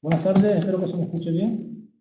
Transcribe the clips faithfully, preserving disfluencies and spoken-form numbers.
Buenas tardes, espero que se me escuche bien.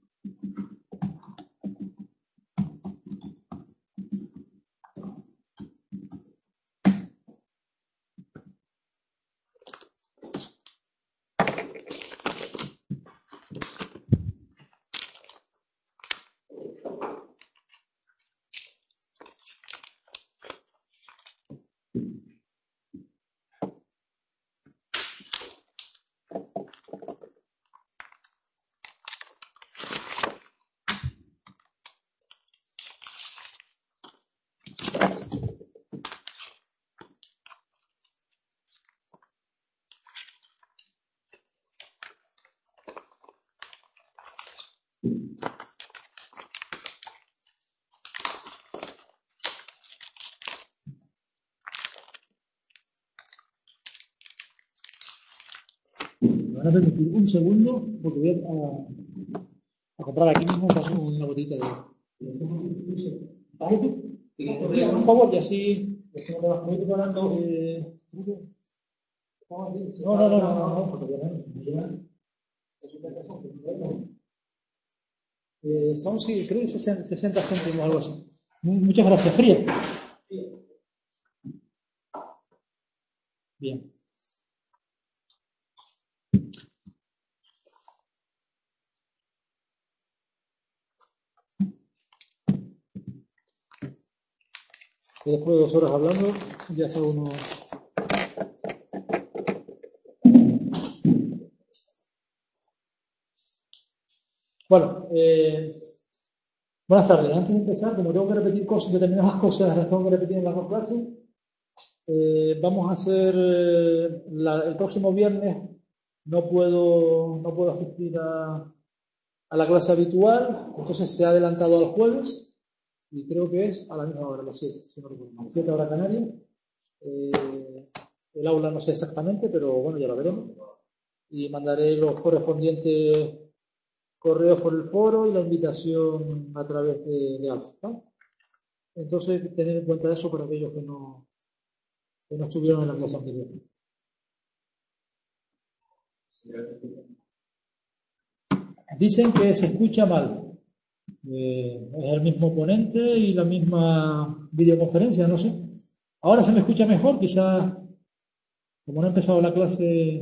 Me van a permitir un segundo porque voy a, a comprar aquí mismo una botellita de agua. ¿Vale? Por favor, y así, así no te vas a ir preparando. Eh, no, no, no, no, no, porque no. Eh, son, sí, creo que sesenta céntimos, algo así. Muchas gracias, fría. Bien. Y después de dos horas hablando, ya está uno. Bueno, eh, buenas tardes. Antes de empezar, como tengo que repetir cosas, determinadas cosas, las tengo que repetir en las dos clases, eh, vamos a hacer eh, la, el próximo viernes. No puedo, no puedo asistir a, a la clase habitual, entonces se ha adelantado al jueves y creo que es a la misma hora, a las siete, si no recuerdo mal, siete hora canaria. Eh, el aula no sé exactamente, pero bueno, ya lo veremos. Y mandaré los correspondientes correos por el foro y la invitación a través de, de Alfa, ¿no? Entonces, tener en cuenta eso para aquellos que no, que no estuvieron en la clase anterior. Dicen que se escucha mal. Eh, es el mismo ponente y la misma videoconferencia, no sé. Ahora se me escucha mejor, quizá, como no ha empezado la clase,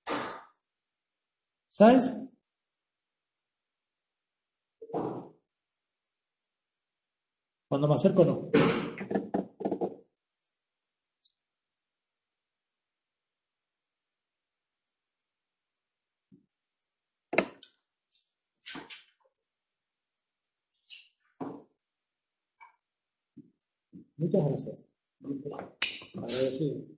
¿sabes? Cuando me acerco, no. Muchas gracias. Agradecido.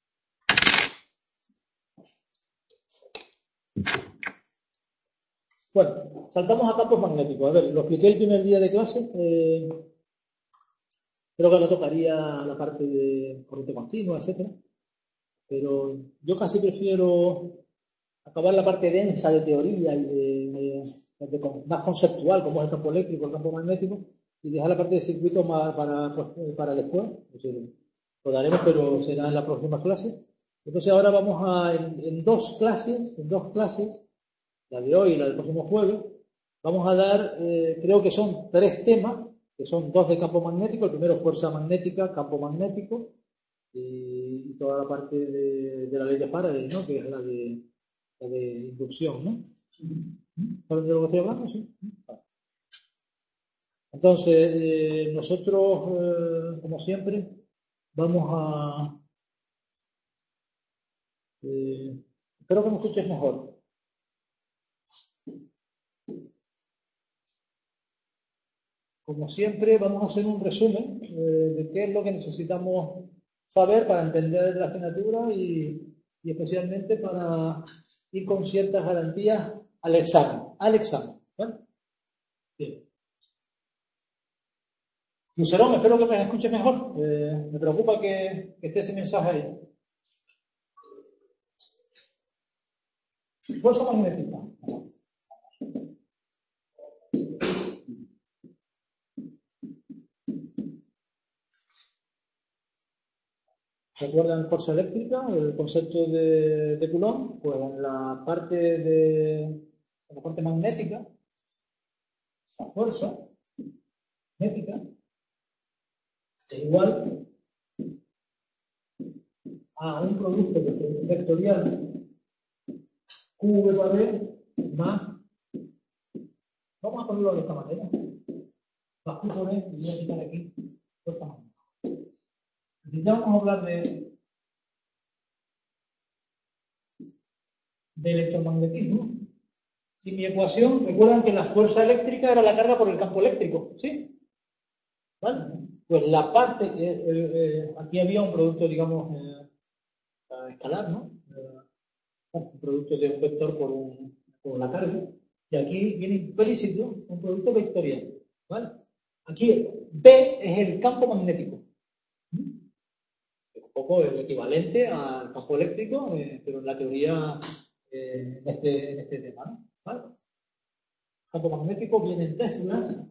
Bueno, saltamos a campos magnéticos. A ver, lo expliqué el primer día de clase. Eh, creo que no tocaría la parte de corriente continua, etcétera. Pero yo casi prefiero acabar la parte densa de teoría y de, de, de, más conceptual, como es el campo eléctrico, el campo magnético, y dejar la parte de circuito más para, pues, para después. Es decir, lo daremos, pero será en la próxima clase. Entonces ahora vamos a, en, en dos clases, en dos clases, la de hoy y la del próximo jueves, vamos a dar, eh, creo que son tres temas, que son dos de campo magnético. El primero, fuerza magnética, campo magnético, y, y toda la parte de, de la ley de Faraday, ¿no? Que es la de, la de inducción, ¿no? ¿Saben de lo que estoy hablando? Sí. Entonces, eh, nosotros, eh, como siempre, vamos a... Eh, espero que me escuches mejor. Como siempre, vamos a hacer un resumen eh, de qué es lo que necesitamos saber para entender la asignatura y, y especialmente para ir con ciertas garantías al examen. Al examen. ¿Vale? Bien. Lucerón, espero que me escuches mejor. Eh, me preocupa que, que esté ese mensaje ahí. Fuerza magnética. ¿Recuerdan fuerza eléctrica, el concepto de, de Coulomb? Pues en la parte de, la parte magnética, la fuerza magnética, es igual a un producto vectorial Q V por B más, vamos a ponerlo de esta manera, más Q por E, y voy a quitar aquí fuerza magnética. Si ya vamos a hablar de, de electromagnetismo, y mi ecuación, recuerdan que la fuerza eléctrica era la carga por el campo eléctrico, ¿sí? ¿Vale? Pues la parte, eh, eh, eh, aquí había un producto, digamos, eh, escalar, ¿no? Eh, un producto de un vector por, un, por la carga, y aquí viene implícito un producto vectorial, ¿vale? Aquí B es el campo magnético, es un poco el equivalente al campo eléctrico, eh, pero en la teoría eh, en, este, en este tema, ¿no? ¿Vale? El campo magnético viene en teslas.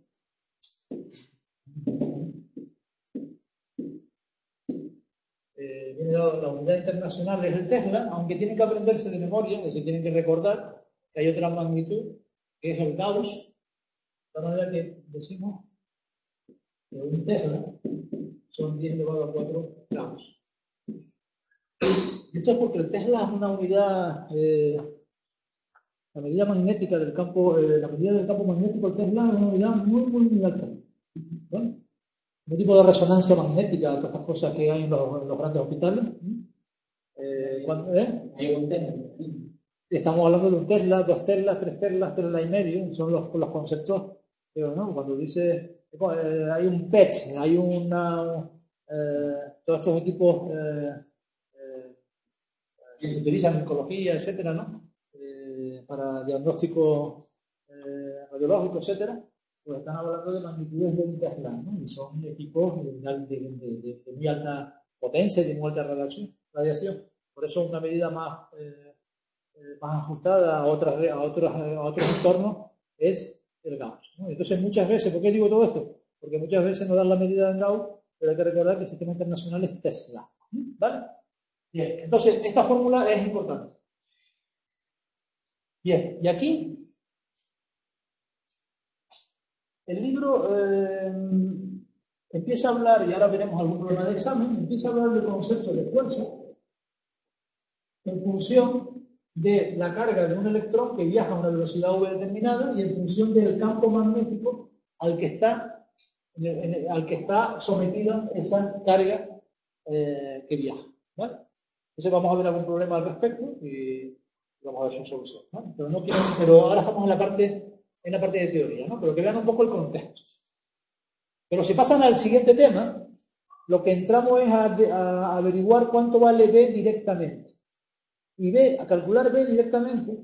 Eh, viene la, la unidad internacional es el Tesla, aunque tienen que aprenderse de memoria, es decir, tienen que recordar que hay otra magnitud, que es el Gauss, de manera que decimos que un Tesla son diez elevado a cuatro Gauss. Esto es porque el Tesla es una unidad, eh, la medida magnética del campo, eh, la medida del campo magnético del Tesla es una unidad muy, muy, muy alta. ¿Vale? Un tipo de resonancia magnética, todas estas cosas que hay en los, en los grandes hospitales. Eh, cuando, ¿eh? Hay un Tesla. Estamos hablando de un Tesla, dos Teslas, tres Teslas, Tesla y medio, son los, los conceptos. Pero, ¿no? Cuando dice, eh, hay un P E T, hay una, eh, todos estos equipos eh, eh, que se utilizan en oncología, etcétera, ¿no? Eh, para diagnóstico eh, radiológico, etcétera, pues están hablando de magnitudes de un Tesla, ¿no? Y son equipos de, de, de, de, de muy alta potencia y de muy alta radiación. radiación. Por eso una medida más, eh, más ajustada a, otras, a, otros, a otros entornos es el Gauss, ¿no? Entonces muchas veces, ¿por qué digo todo esto? Porque muchas veces nos dan la medida en Gauss, pero hay que recordar que el sistema internacional es Tesla, ¿vale? Bien, entonces esta fórmula es importante. Bien, y aquí el libro eh, empieza a hablar, y ahora veremos algún problema de examen, empieza a hablar del concepto de fuerza en función de la carga de un electrón que viaja a una velocidad v determinada y en función del campo magnético al que está, al que está sometida esa carga eh, que viaja, ¿vale? Entonces vamos a ver algún problema al respecto y vamos a ver su solución, ¿no? Pero, no quiero, pero ahora estamos en la parte en la parte de teoría, ¿no? Pero que vean un poco el contexto. Pero si pasan al siguiente tema, lo que entramos es a, a averiguar cuánto vale B directamente. Y B, a calcular B directamente,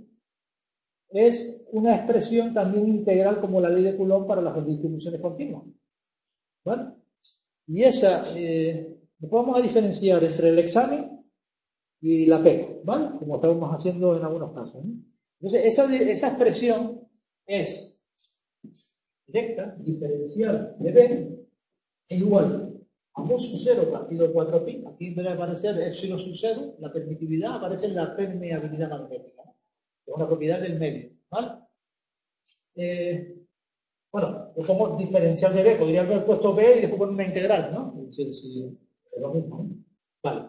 es una expresión también integral como la ley de Coulomb para las distribuciones continuas, ¿vale? Y esa, eh, después vamos a diferenciar entre el examen y la P E C, ¿vale? Como estamos haciendo en algunos casos, ¿no? Entonces, esa, esa expresión es directa, diferencial de B, es igual a mu sub cero partido cuatro pi, aquí en vez de aparecer epsilon sub cero, la permitividad aparece en la permeabilidad magnética, ¿no? Es una propiedad del medio, ¿vale? Eh, bueno, yo como diferencial de B, podría haber puesto B y después poner una integral, ¿no? Es decir, si es lo mismo, ¿no? Vale.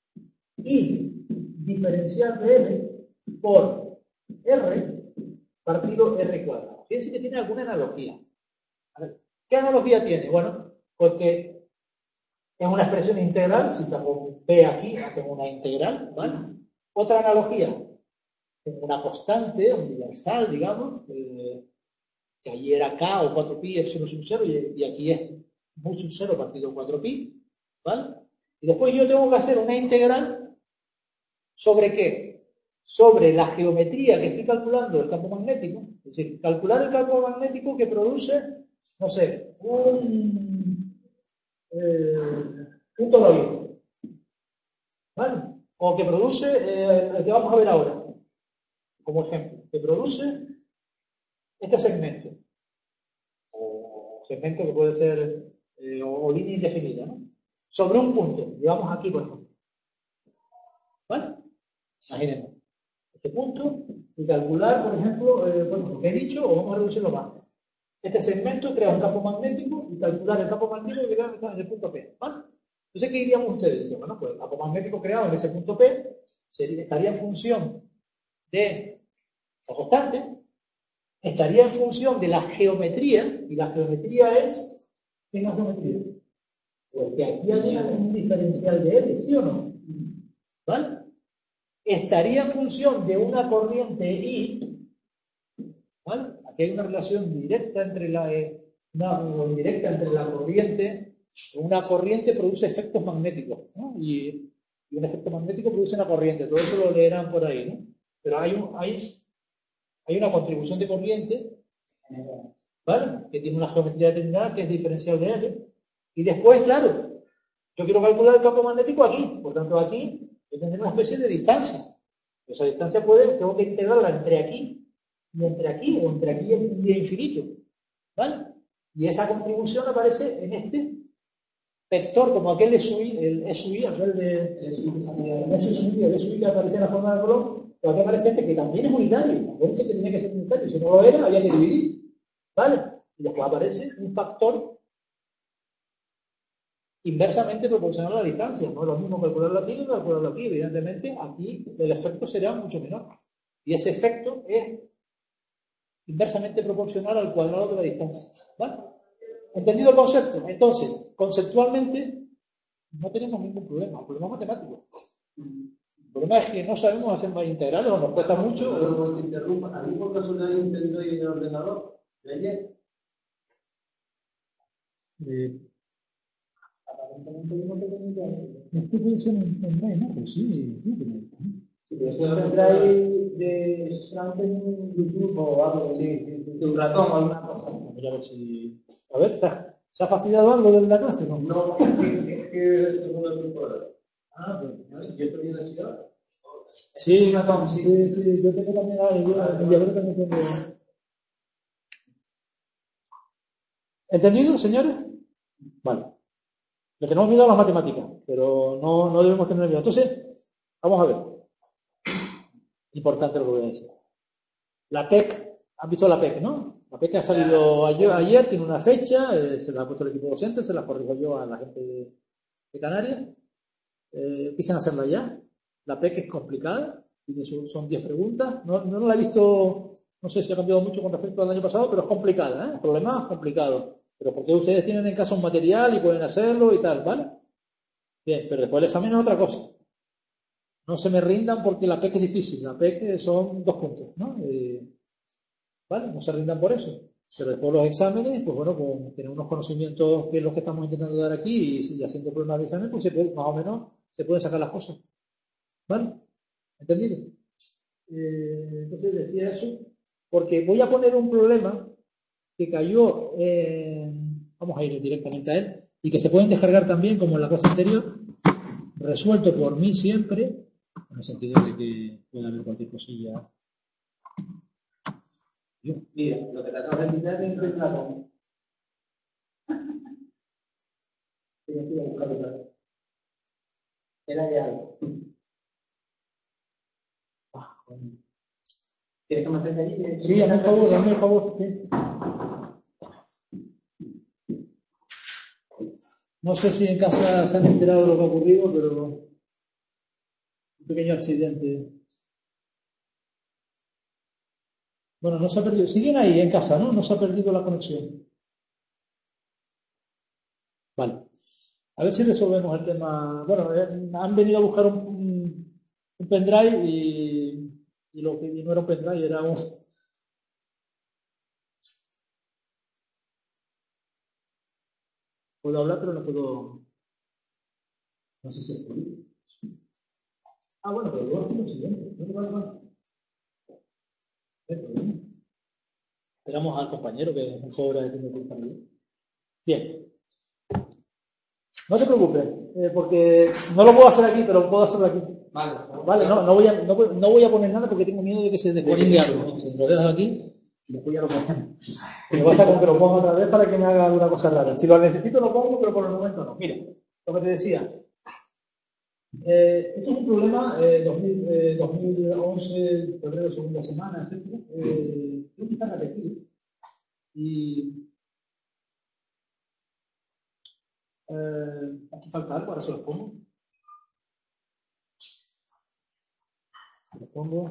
Y diferencial de M por R partido R cuadrado. Fíjense que tiene alguna analogía. A ver, ¿qué analogía tiene? Bueno, pues que es una expresión integral, si saco B aquí, tengo una integral, ¿vale? Otra analogía, tengo una constante universal, digamos, eh, que allí era K o cuatro pi, epsilon sub cero, y, y aquí es mu sub cero partido cuatro pi, ¿vale? Y después yo tengo que hacer una integral ¿sobre qué? Sobre la geometría que estoy calculando del campo magnético, es decir, calcular el campo magnético que produce, no sé, un, eh, un toroide, ¿vale? O que produce, eh, el que vamos a ver ahora, como ejemplo, que produce este segmento, o segmento que puede ser, eh, o, o línea indefinida, ¿no? Sobre un punto, digamos aquí, por ejemplo, ¿vale? Imaginemos, este punto y calcular, por ejemplo, eh, bueno, lo que he dicho, o vamos a reducirlo más. Este segmento crea un campo magnético y calcular el campo magnético que queda en el punto P. ¿Vale? Entonces, ¿qué diríamos ustedes? Dicen, bueno, pues el campo magnético creado en ese punto P sería, estaría en función de la constante, estaría en función de la geometría, y la geometría es, ¿qué es la geometría? Pues que aquí hay un diferencial de L, ¿sí o no? ¿Vale? Estaría en función de una corriente I, ¿vale? Aquí hay una relación directa entre la, eh, una directa entre la corriente. Una corriente produce efectos magnéticos, ¿no? Y, y un efecto magnético produce una corriente. Todo eso lo leerán por ahí, ¿no? Pero hay, un, hay, hay una contribución de corriente, ¿vale? Que tiene una geometría determinada que es diferencial de L. Y después, claro, yo quiero calcular el campo magnético aquí. Por tanto, aquí yo tendré una especie de distancia. Esa distancia puede, tengo que integrarla entre aquí y entre aquí, o entre aquí y infinito, ¿vale? Y esa contribución aparece en este vector, como aquel S U I, el S U I, aquel de el S U I, el S U I que aparece en la forma de color, pero aquí aparece este que también es unitario. Acuérdense que tenía que ser unitario, si no lo era, había que dividir, ¿vale? Y después aparece un factor inversamente proporcional a la distancia. No es lo mismo calcularlo aquí que calcularlo aquí. Evidentemente, aquí el efecto será mucho menor. Y ese efecto es inversamente proporcional al cuadrado de la distancia, ¿vale? ¿Entendido el concepto? Entonces, conceptualmente, no tenemos ningún problema, un problema matemático. El problema es que no sabemos hacer más integrales o nos cuesta mucho. No te interrumpa. ¿A mí por casualidad intento ir en el ordenador? ¿Leyes? Eh, aparentemente yo no tengo ni idea. Esto puede ser un pendrive, ¿no? Pues sí, sí, Sí, pero si no tendráis de solamente en YouTube o algo, sí, de un ratón o alguna cosa. Voy a ver si. A ver, ¿se ha, ¿se ha fastidiado algo de la clase? No, no, es que es que es una temporada. Ah, pues. Yo estoy en la ciudad. Sí, sí, sí, yo tengo también, yo, yo también tengo. ¿Entendido, señores? Vale. Le tenemos miedo a las matemáticas, pero no, no debemos tener miedo. Entonces, vamos a ver. Importante lo que voy a decir. La P E C, ¿han visto la P E C, no? La P E C ha salido ayer, ayer tiene una fecha, eh, se la ha puesto el equipo docente, se la corrijo yo a la gente de, de Canarias. Eh, empiezan a hacerla ya. La P E C es complicada, tiene su, son diez preguntas. No, no la he visto, no sé si ha cambiado mucho con respecto al año pasado, pero es complicada, ¿eh? El problema es complicado. Pero porque ustedes tienen en casa un material y pueden hacerlo y tal, ¿vale? Bien, pero después el examen es otra cosa. No se me rindan porque la P E C es difícil. La P E C son dos puntos, ¿no? Eh, ¿Vale? No se rindan por eso. Pero después los exámenes, pues bueno, con tener unos conocimientos que es lo que estamos intentando dar aquí y, y haciendo pruebas de examen, pues se puede, más o menos se pueden sacar las cosas. ¿Vale? ¿Entendido? Eh, entonces decía eso porque voy a poner un problema que cayó en... Vamos a ir directamente a él y que se pueden descargar también, como en la clase anterior, resuelto por mí siempre, en el sentido de que puede haber cualquier cosilla. Yo. Mira, lo que te acabo de invitar es el Platón. Era de algo. Ah, bueno. ¿Quieres que me acerque allí? Sí, hazme el favor, hazme el favor. Sí. No sé si en casa se han enterado de lo que ha ocurrido, pero un pequeño accidente. Bueno, no se ha perdido. Siguen ahí en casa, ¿no? No se ha perdido la conexión. Vale. A ver si resolvemos el tema. Bueno, eh, han venido a buscar un, un, un pendrive y, y lo que y no era un pendrive, era un... Puedo hablar, pero no puedo... No sé si es posible. Ah, bueno, pero luego hacemos lo siguiente. No te vale mal. Esperamos al compañero que es un pobre que tiene que estar bien. Bien. No te preocupes, eh, porque no lo puedo hacer aquí, pero puedo hacerlo aquí. Vale. Vale, no, no, voy a, no, no voy a poner nada porque tengo miedo de que se desconecte algo. Si lo dejas aquí, después ya lo ponemos. Me basta con que lo ponga otra vez para que me haga alguna cosa rara. Si lo necesito lo pongo, pero por el momento no. Mira, lo que te decía. Eh, esto es un problema eh, dos mil, eh, dos mil once, febrero, segunda semana, etcétera. Eh, creo que está repetido. Y eh, aquí falta algo, ahora se los pongo. Se los pongo.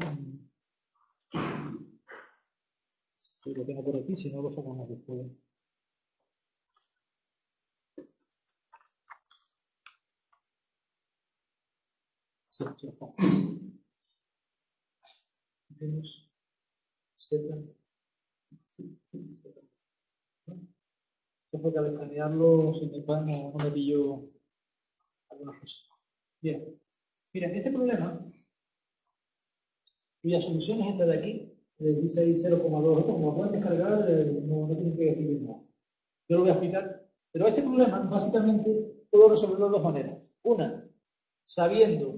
Yo lo tengo por aquí, si no lo sacamos después. Sí, se los pongo. Tenemos Z. Esto fue que al escanearlo, si me pan, no, no me pilló algunas cosas. Bien. Miren, este problema, cuya solución es esta de aquí, de dieciséis cero coma dos, esto como lo pueden descargar, no, no tienen que escribir nada. Yo lo voy a explicar, pero este problema, básicamente, puedo resolverlo de dos maneras. Una, sabiendo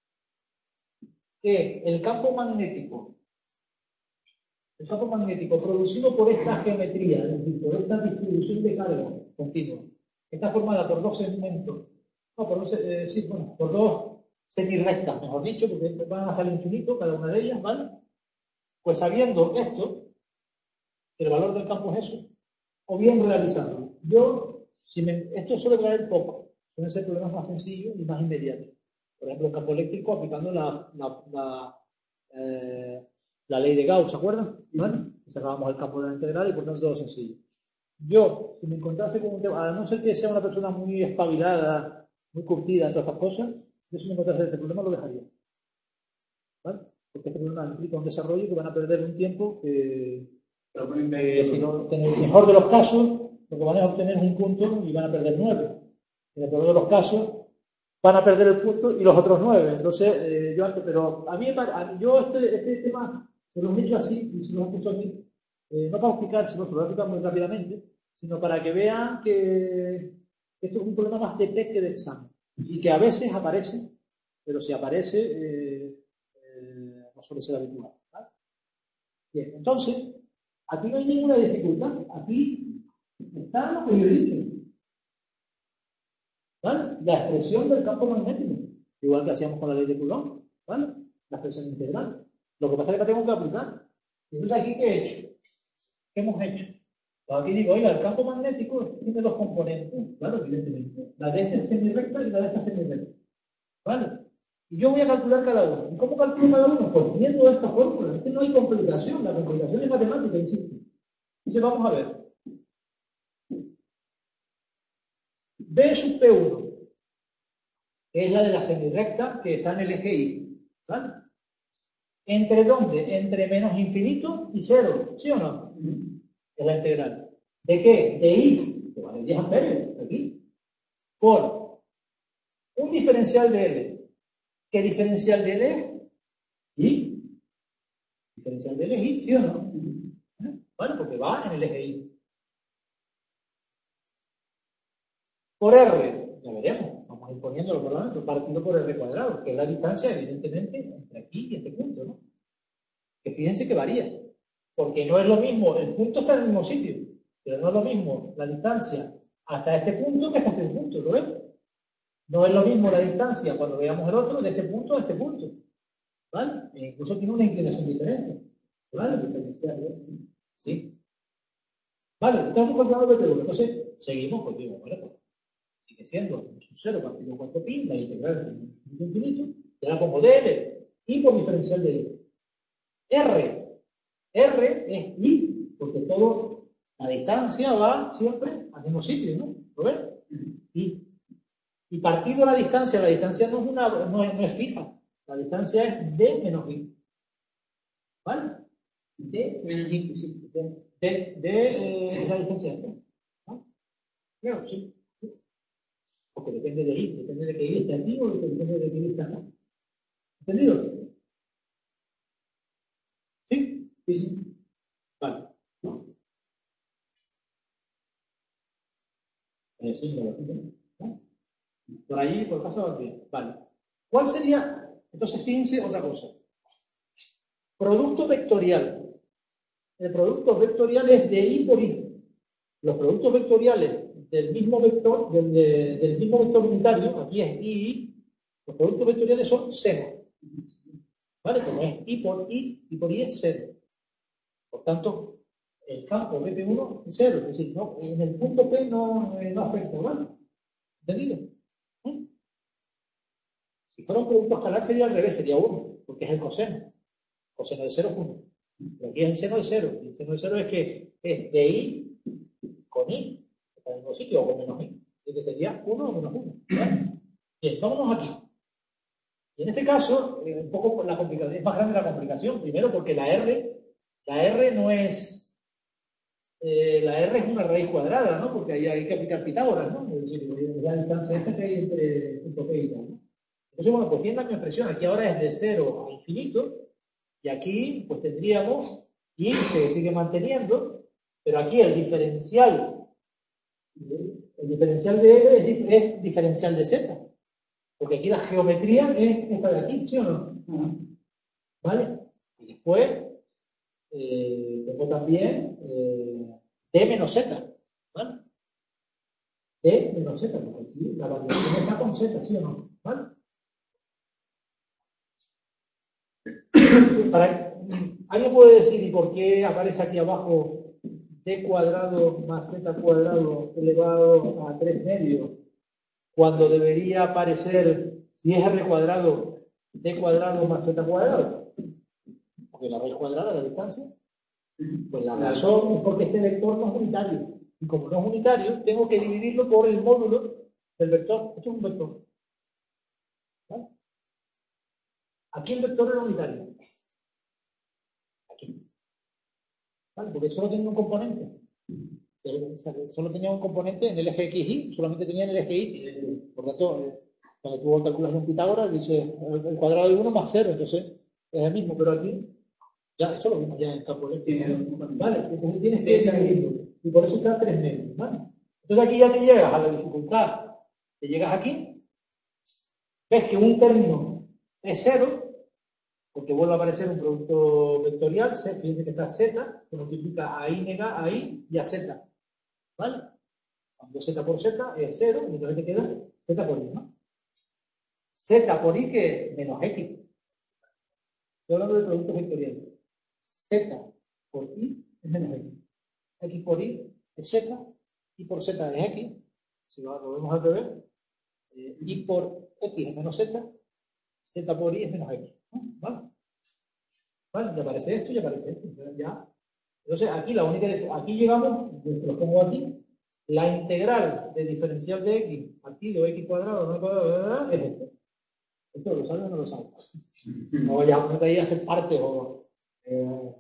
que el campo magnético, el campo magnético producido por esta geometría, es decir, por esta distribución de carga continua, está formada por dos segmentos, no, por dos, eh, sí, bueno, por dos semirrectas, mejor dicho, porque van hasta el infinito, cada una de ellas, ¿vale? Pues sabiendo esto, que el valor del campo es eso, o bien realizarlo. Yo, si me, esto suele traer poco, suelen ser problemas más sencillos y más inmediatos. Por ejemplo, el campo eléctrico aplicando la, la, la, eh, la ley de Gauss, ¿se acuerdan? ¿Vale? Sacábamos el campo de la integral y por tanto todo sencillo. Yo, si me encontrase con un tema, a no ser que sea una persona muy espabilada, muy curtida en todas estas cosas, yo si me encontrase ese problema lo dejaría. ¿Vale? Porque este problema implica un desarrollo que van a perder un tiempo que, que si no, en el mejor de los casos, lo que van a obtener es un punto y van a perder nueve. En el peor de los casos, van a perder el punto y los otros nueve. Entonces, eh, yo antes, pero a mí, a, yo este, este tema se lo he hecho así y se lo he puesto aquí, eh, no para explicar, sino se lo voy a explicar muy rápidamente, sino para que vean que esto es un problema más de test que de examen y que a veces aparece, pero si aparece, eh, eh, no suele ser habitual. ¿Vale? Bien, entonces, aquí no hay ninguna dificultad, aquí está lo que yo he dicho. ¿Vale? La expresión del campo magnético, igual que hacíamos con la ley de Coulomb, ¿vale? La expresión integral. Lo que pasa es que la tengo que aplicar. Entonces, ¿aquí qué he hecho? ¿Qué hemos hecho? Pues aquí digo, oiga, el campo magnético tiene dos componentes, claro, evidentemente. La de esta semirrecta y la de esta semirrecta. ¿Vale? Y yo voy a calcular cada uno. ¿Y cómo calculo cada uno? Pues viendo esta fórmula. Es que no hay complicación, la complicación es matemática, insisto. Entonces, vamos a ver. B sub P uno. Que es la de la semirrecta que está en el eje Y. ¿Vale? ¿Entre dónde? Entre menos infinito y cero. ¿Sí o no? Es la integral. ¿De qué? De Y. Que vale diez amperes. Aquí. Por un diferencial de L. ¿Qué diferencial de L es? Y. Diferencial de L es Y. ¿Sí o no? Bueno, porque va en el eje Y. Por R. Ya veremos. Vamos a ir poniéndolo por lo menos partido por R cuadrado, que es la distancia, evidentemente, entre aquí y este punto, ¿no? Que fíjense que varía, porque no es lo mismo, el punto está en el mismo sitio, pero no es lo mismo la distancia hasta este punto que hasta este punto, ¿lo ven? No es lo mismo la distancia cuando veamos el otro de este punto a este punto, ¿vale? E incluso tiene una inclinación diferente, ¿vale? Sí. Vale, estamos calculando el uno, entonces seguimos, pues digo, bueno, pues sigue siendo un cero partido cuatro pi, la integral de infinito, y ahora como dl, y por diferencial de y. R. R es I, porque todo, la distancia va siempre al mismo sitio, ¿no? ¿Lo ven? I. Y partido la distancia, la distancia no es, una, no es, no es fija, la distancia es D menos I. ¿Vale? D menos I, sí. D, D, D eh, es la distancia esta. ¿No? Claro, sí. Porque depende de I, depende de que I esté aquí o depende de que I esté acá. ¿Entendido? ¿Sí? Sí, sí. Vale. ¿No? Eh, sí, lo ¿no? Por ahí, por caso, va bien. Vale. ¿Cuál sería? Entonces, fíjense otra cosa. Producto vectorial. El producto vectorial es de I por I. Los productos vectoriales del mismo vector, del, de, del mismo vector unitario, aquí es I, Los productos vectoriales son cero. ¿Vale? Como es I por I, I por I es cero. Por tanto, el campo B P uno es cero. Es decir, no, en el punto P no, eh, no afecta, ¿vale? ¿Entendido? ¿Eh? Si fuera un producto escalar sería al revés, sería uno, porque es el coseno. Coseno de cero es uno. Pero aquí es el seno de cero. El seno de cero es que es de I con I, está en el mismo sitio, o con menos I. Así que sería uno o menos uno. ¿Vale? Bien, vámonos aquí. Y en este caso, eh, un poco la complicación, es más grande la complicación. Primero porque la R, la R no es, eh, la R es una raíz cuadrada, ¿no? Porque ahí hay que aplicar Pitágoras, ¿no? Es decir, la distancia esta que hay entre punto P y tal, ¿no? Entonces, bueno, pues tiene la misma expresión. Aquí ahora es de cero a infinito. Y aquí, pues tendríamos, y se sigue manteniendo, pero aquí el diferencial, el diferencial de L es, es diferencial de Z. Porque aquí la geometría es esta de aquí, ¿sí o no? Uh-huh. ¿Vale? Y después, eh, tengo también eh, D menos Z, ¿vale? D menos Z, porque aquí la variación está con Z, ¿sí o no? ¿Vale? Para, ¿alguien puede decir y por qué aparece aquí abajo D cuadrado más Z cuadrado elevado a tres medios cuando debería aparecer, si es R cuadrado, D cuadrado más Z cuadrado? Porque la raíz cuadrada de la distancia. Pues la razón es porque este vector no es unitario. Y como no es unitario, tengo que dividirlo por el módulo del vector. Esto es un vector. ¿Vale? Aquí el vector era unitario. Aquí. ¿Vale? Porque solo tenía un componente. Solo tenía un componente en el eje X Y, solamente tenía en el eje Y. Por lo tanto, cuando tú calculas un Pitágoras, dice el cuadrado de uno más cero, entonces es el mismo, pero aquí, ya, esto lo vimos ya en el campo eléctrico. ¿Vale? Entonces tienes que dividirlo. Y por eso está a tres medios. ¿Vale? Entonces aquí ya te llegas a la dificultad. Te llegas aquí, ves que un término es cero, porque vuelve a aparecer un producto vectorial, fíjense que está Z, que multiplica a I nega a I y a Z. ¿Vale? Cuando Z por Z es cero, y entonces te queda Z por I, ¿no? Z por I que es menos X. Estoy hablando de productos vectoriales. Z por I es menos X. X por Y es Z, Y por Z es X. Si lo vemos al revés, eh, Y por X es menos Z, Z por Y es menos X. ¿Vale? ¿Vale? Ya aparece esto y ya aparece esto. Entonces, ya. Entonces aquí la única, aquí llegamos, se lo pongo aquí, la integral de diferencial de X partido X cuadrado, no cuadrado, es esto. ¿Esto lo sabe o no lo sabe? No, ya no te ahí a hacer parte o... Eh,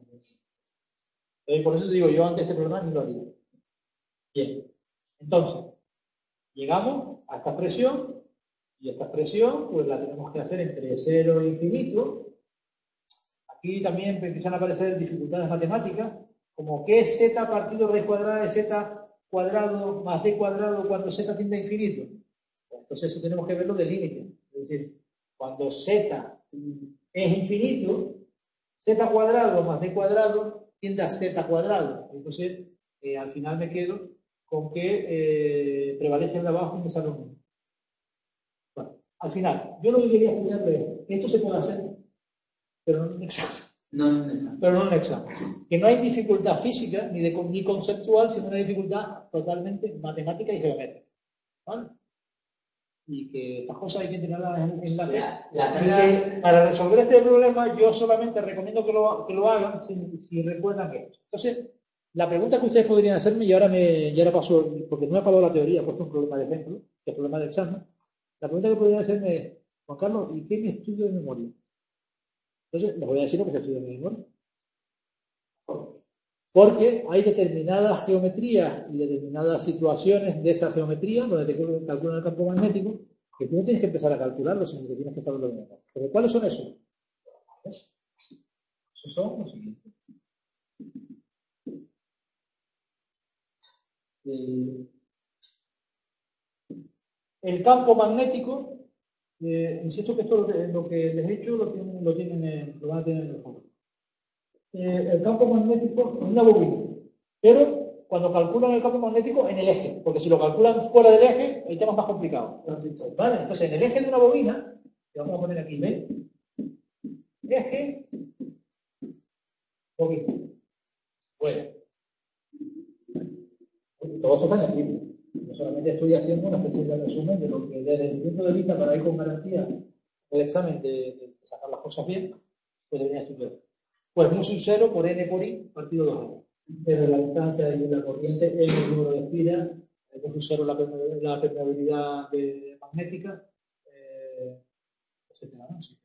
eh, por eso te digo, yo ante este problema ni lo haría. Bien. Entonces, llegamos a esta expresión, y esta expresión, pues la tenemos que hacer entre cero e infinito. Aquí también empiezan a aparecer dificultades matemáticas, como que es Z partido raíz cuadrada de Z cuadrado más D cuadrado cuando Z tiende a infinito. Entonces eso tenemos que verlo de límite. Es decir, cuando Z es infinito, Z cuadrado más D cuadrado tiende a Z cuadrado. Entonces, eh, al final me quedo con que eh, prevalece el de abajo y me sale un uno. Bueno, al final, yo lo que quería explicarle es que esto se puede hacer, pero no en un examen. No en un examen. Pero no en un examen. Que no hay dificultad física ni, de, ni conceptual, sino una dificultad totalmente matemática y geométrica. ¿Vale? Y que estas cosas hay que tenerlas en, en la mente. Para resolver este problema, yo solamente recomiendo que lo, que lo hagan si, si recuerdan esto. Entonces, la pregunta que ustedes podrían hacerme, y ahora me y ahora paso, porque no he acabado la teoría, he puesto un problema de ejemplo, que es el problema del examen. La pregunta que podrían hacerme es, Juan Carlos, ¿y qué me estudio de memoria? Entonces, les voy a decir lo que se estudia de memoria. Porque hay determinadas geometrías y determinadas situaciones de esa geometría donde te calculan el campo magnético que tú no tienes que empezar a calcularlo, sino que tienes que saberlo de memoria. ¿Pero cuáles son esos? Esos son los siguientes. El, el campo magnético, eh, insisto que esto lo, lo que les he hecho lo tienen, lo, tienen, lo van a tener en el foro. Eh, el campo magnético es una bobina, pero cuando calculan el campo magnético en el eje, porque si lo calculan fuera del eje, el tema es más complicado. ¿Vale? Entonces, en el eje de una bobina, Y vamos a poner aquí, ¿ves? Eje, poquito. Bueno, todo esto está en el libro. Yo solamente estoy haciendo una especie de resumen de lo que desde mi punto de vista, para ir con garantía el examen de, de sacar las cosas bien, pues debería estudiar. Pues mu sub cero por n por i partido dos n. Pero la distancia de la corriente en el número de espiras, mu sub cero la, la permeabilidad de, magnética, eh, etcétera, ¿no? Sí.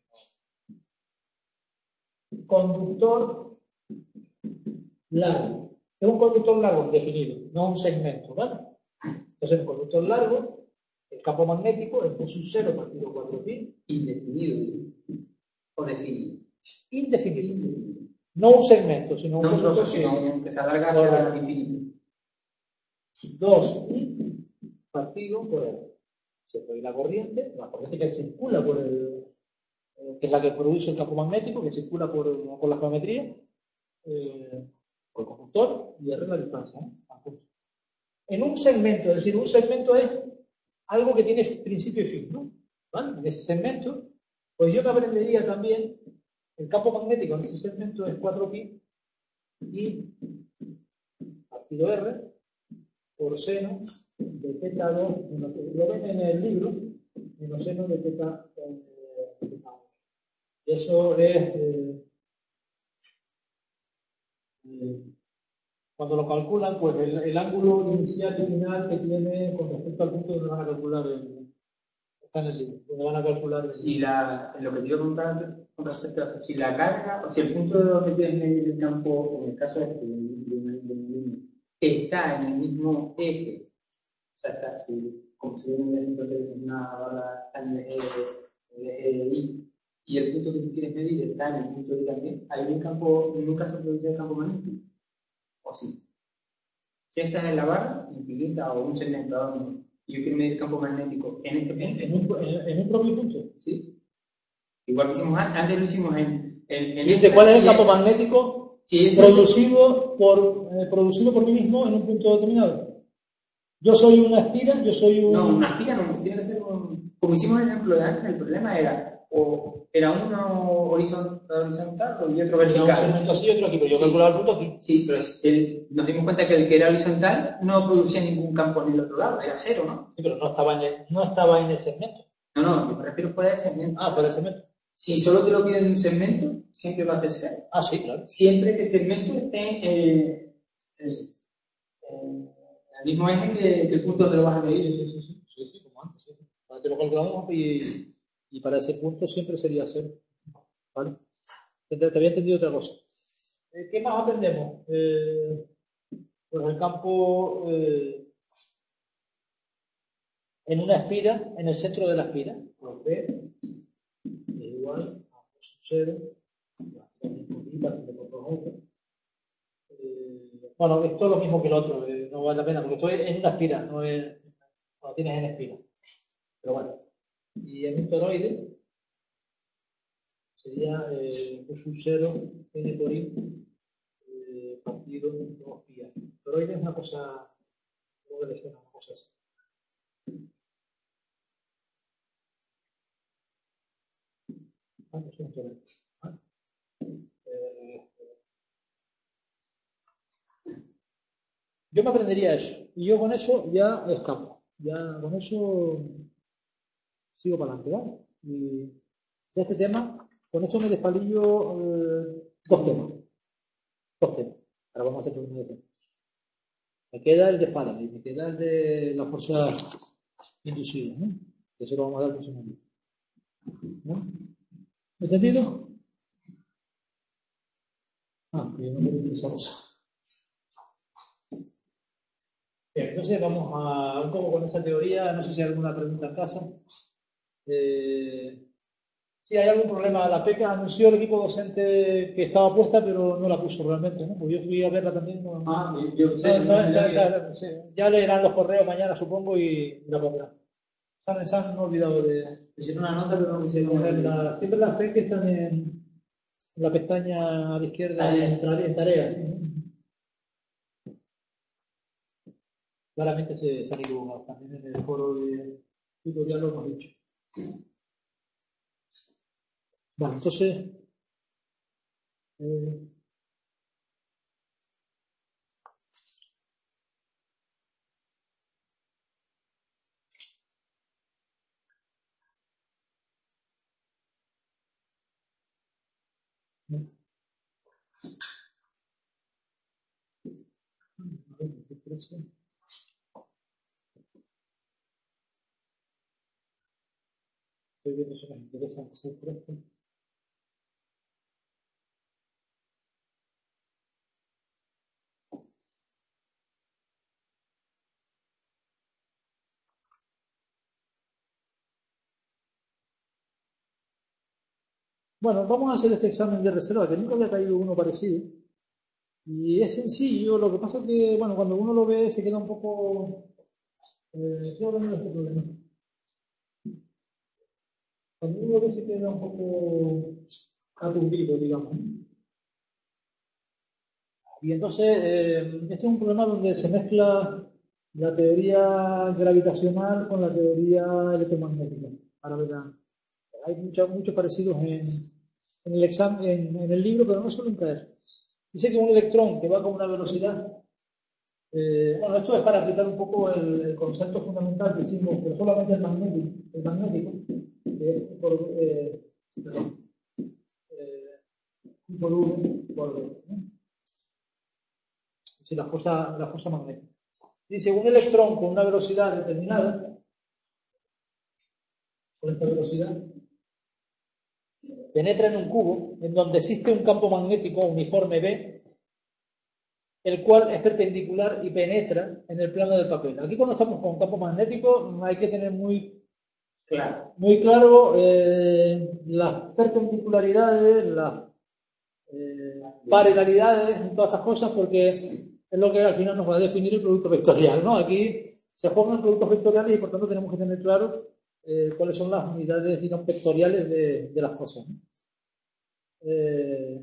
Conductor largo. Es un conductor largo definido, no un segmento, ¿vale? Entonces, un conductor largo, el campo magnético, el mu sub cero partido cuatro pi. Indefinido. O definido. Indefinido. Indefinido. No un segmento, sino un no conductor trozo, sino que se alarga hacia el infinito. dos pi partido por R. Se puede la corriente, la corriente que circula por el, eh, que es la que produce el campo magnético, que circula por, por la geometría, eh, por el conductor, y R la distancia, ¿eh? En un segmento, es decir, un segmento es algo que tiene principio y fin, ¿no? ¿Vale? En ese segmento, pues yo me aprendería también el campo magnético en ese segmento es cuatro pi y partido R por seno de teta dos, lo ven en el libro, menos seno de teta uno. Y eso es eh, eh, cuando lo calculan, pues el, el ángulo inicial y final que tiene con respecto al punto donde van a calcular el, está en el libro, donde van a calcular el, si la, lo que te quiero preguntar con respecto a eso, si la carga, o si el punto de donde tienes medir el campo, en el caso de este, de una línea, está en el mismo eje, o sea, está así, como si hubiera un ejemplo que dices una barra está en el eje, el eje Y, y el punto que tú quieres medir está en el punto Y también, ahí el campo, nunca se produce el campo magnético, o sí. Si esta es en la barra infinita o un segmento ahora mismo, y yo quiero medir el campo magnético en este punto, en, un, en, en un propio punto, ¿sí? Igual que hicimos antes, antes lo hicimos en... en, en dice, ¿cuál es el campo magnético sí, producido, por, eh, producido por mí mismo en un punto determinado? Yo soy una espira, yo soy un... No, una espira no, tiene que ser un... Como hicimos el ejemplo de antes, el problema era, o era uno horizontal o y otro vertical. Era un segmento así y otro aquí, pero yo sí, calculaba el punto aquí. Sí, pero el, nos dimos cuenta que el que era horizontal no producía ningún campo en el otro lado, era cero, ¿no? Sí, pero no estaba en el, no estaba en el segmento. No, no, yo me refiero fuera del segmento. Ah, fuera del segmento. Si solo te lo piden en un segmento, siempre va a ser cero. Ah, sí, claro. Siempre que el segmento esté eh, es, eh, al mismo eje que, que el punto donde lo vas a medir. Sí, sí, sí, sí, sí, sí, como antes. Sí. Ahora te lo calculamos y, y para ese punto siempre sería cero. ¿Vale? Te, te había entendido otra cosa. Eh, ¿Qué más aprendemos? Eh, pues el campo eh, en una espira, en el centro de la espira, pues B es igual a cero. Eh, bueno, esto es lo mismo que el otro, eh, no vale la pena, porque esto es en una espira, no es cuando tienes en espira. Pero bueno, y en un toroide sería eh, mu sub cero n por i eh, partido dos pi. Toroide es una cosa, ¿cómo le suena? Una cosa así. Ah, no es un toroide. ¿Ah? Eh, yo me aprendería eso, y yo con eso ya escapo, ya con eso sigo para adelante, ¿vale? Y de este tema, con esto me despalillo eh, dos temas. Dos temas. Ahora vamos a hacer un tema. Me queda el de Faraday, me queda el de la fuerza inducida, ¿no? Que eso lo vamos a dar por segundo. ¿No? ¿Entendido? Ah, yo no quiero esa cosa. Bien, entonces vamos a un poco con esa teoría. No sé si hay alguna pregunta en casa. Eh, si hay algún problema, la PECA anunció el equipo docente que estaba puesta, pero no la puso realmente, ¿no? Pues yo fui a verla también. No, ah, yo sé. no, no, ya, ya, ya leerán los correos mañana, supongo, y la pondrán. Se han olvidado de Hicieron una nota, pero no hicieron ponerla. Siempre las PEC están en, en la pestaña a la izquierda en, en tareas. Claramente se, se han equivocado. También en el foro de tutorial lo hemos dicho. Vale, entonces, eh, estoy viendo si nos interesa hacer por esto. Bueno, vamos a hacer este examen de reserva, que nunca había caído uno parecido. Y es sencillo, lo que pasa es que, bueno, cuando uno lo ve se queda un poco... Eh, estoy hablando de este problema. Cuando uno lo ve se queda un poco aturdido, digamos. Y entonces, eh, este es un problema donde se mezcla la teoría gravitacional con la teoría electromagnética. Ahora verán, hay muchos muchos parecidos en, en el examen, en, en el libro, pero no suelen caer. Dice que un electrón que va con una velocidad, eh, bueno, esto es para aplicar un poco el, el concepto fundamental que hicimos, pero solamente el magnético, el magnético, que es por, eh, perdón, eh, por V, por V, ¿no? Sí, la fuerza, la fuerza magnética. Dice, un electrón con una velocidad determinada, con esta velocidad, penetra en un cubo en donde existe un campo magnético uniforme B, el cual es perpendicular y penetra en el plano del papel. Aquí cuando estamos con campo magnético hay que tener muy claro, muy claro eh, las perpendicularidades, las eh, paralelidades, todas estas cosas, porque es lo que al final nos va a definir el producto vectorial, ¿no? Aquí se juegan productos vectoriales y por tanto tenemos que tener claro eh, cuáles son las unidades, digamos, vectoriales de, de las cosas, ¿no? Eh,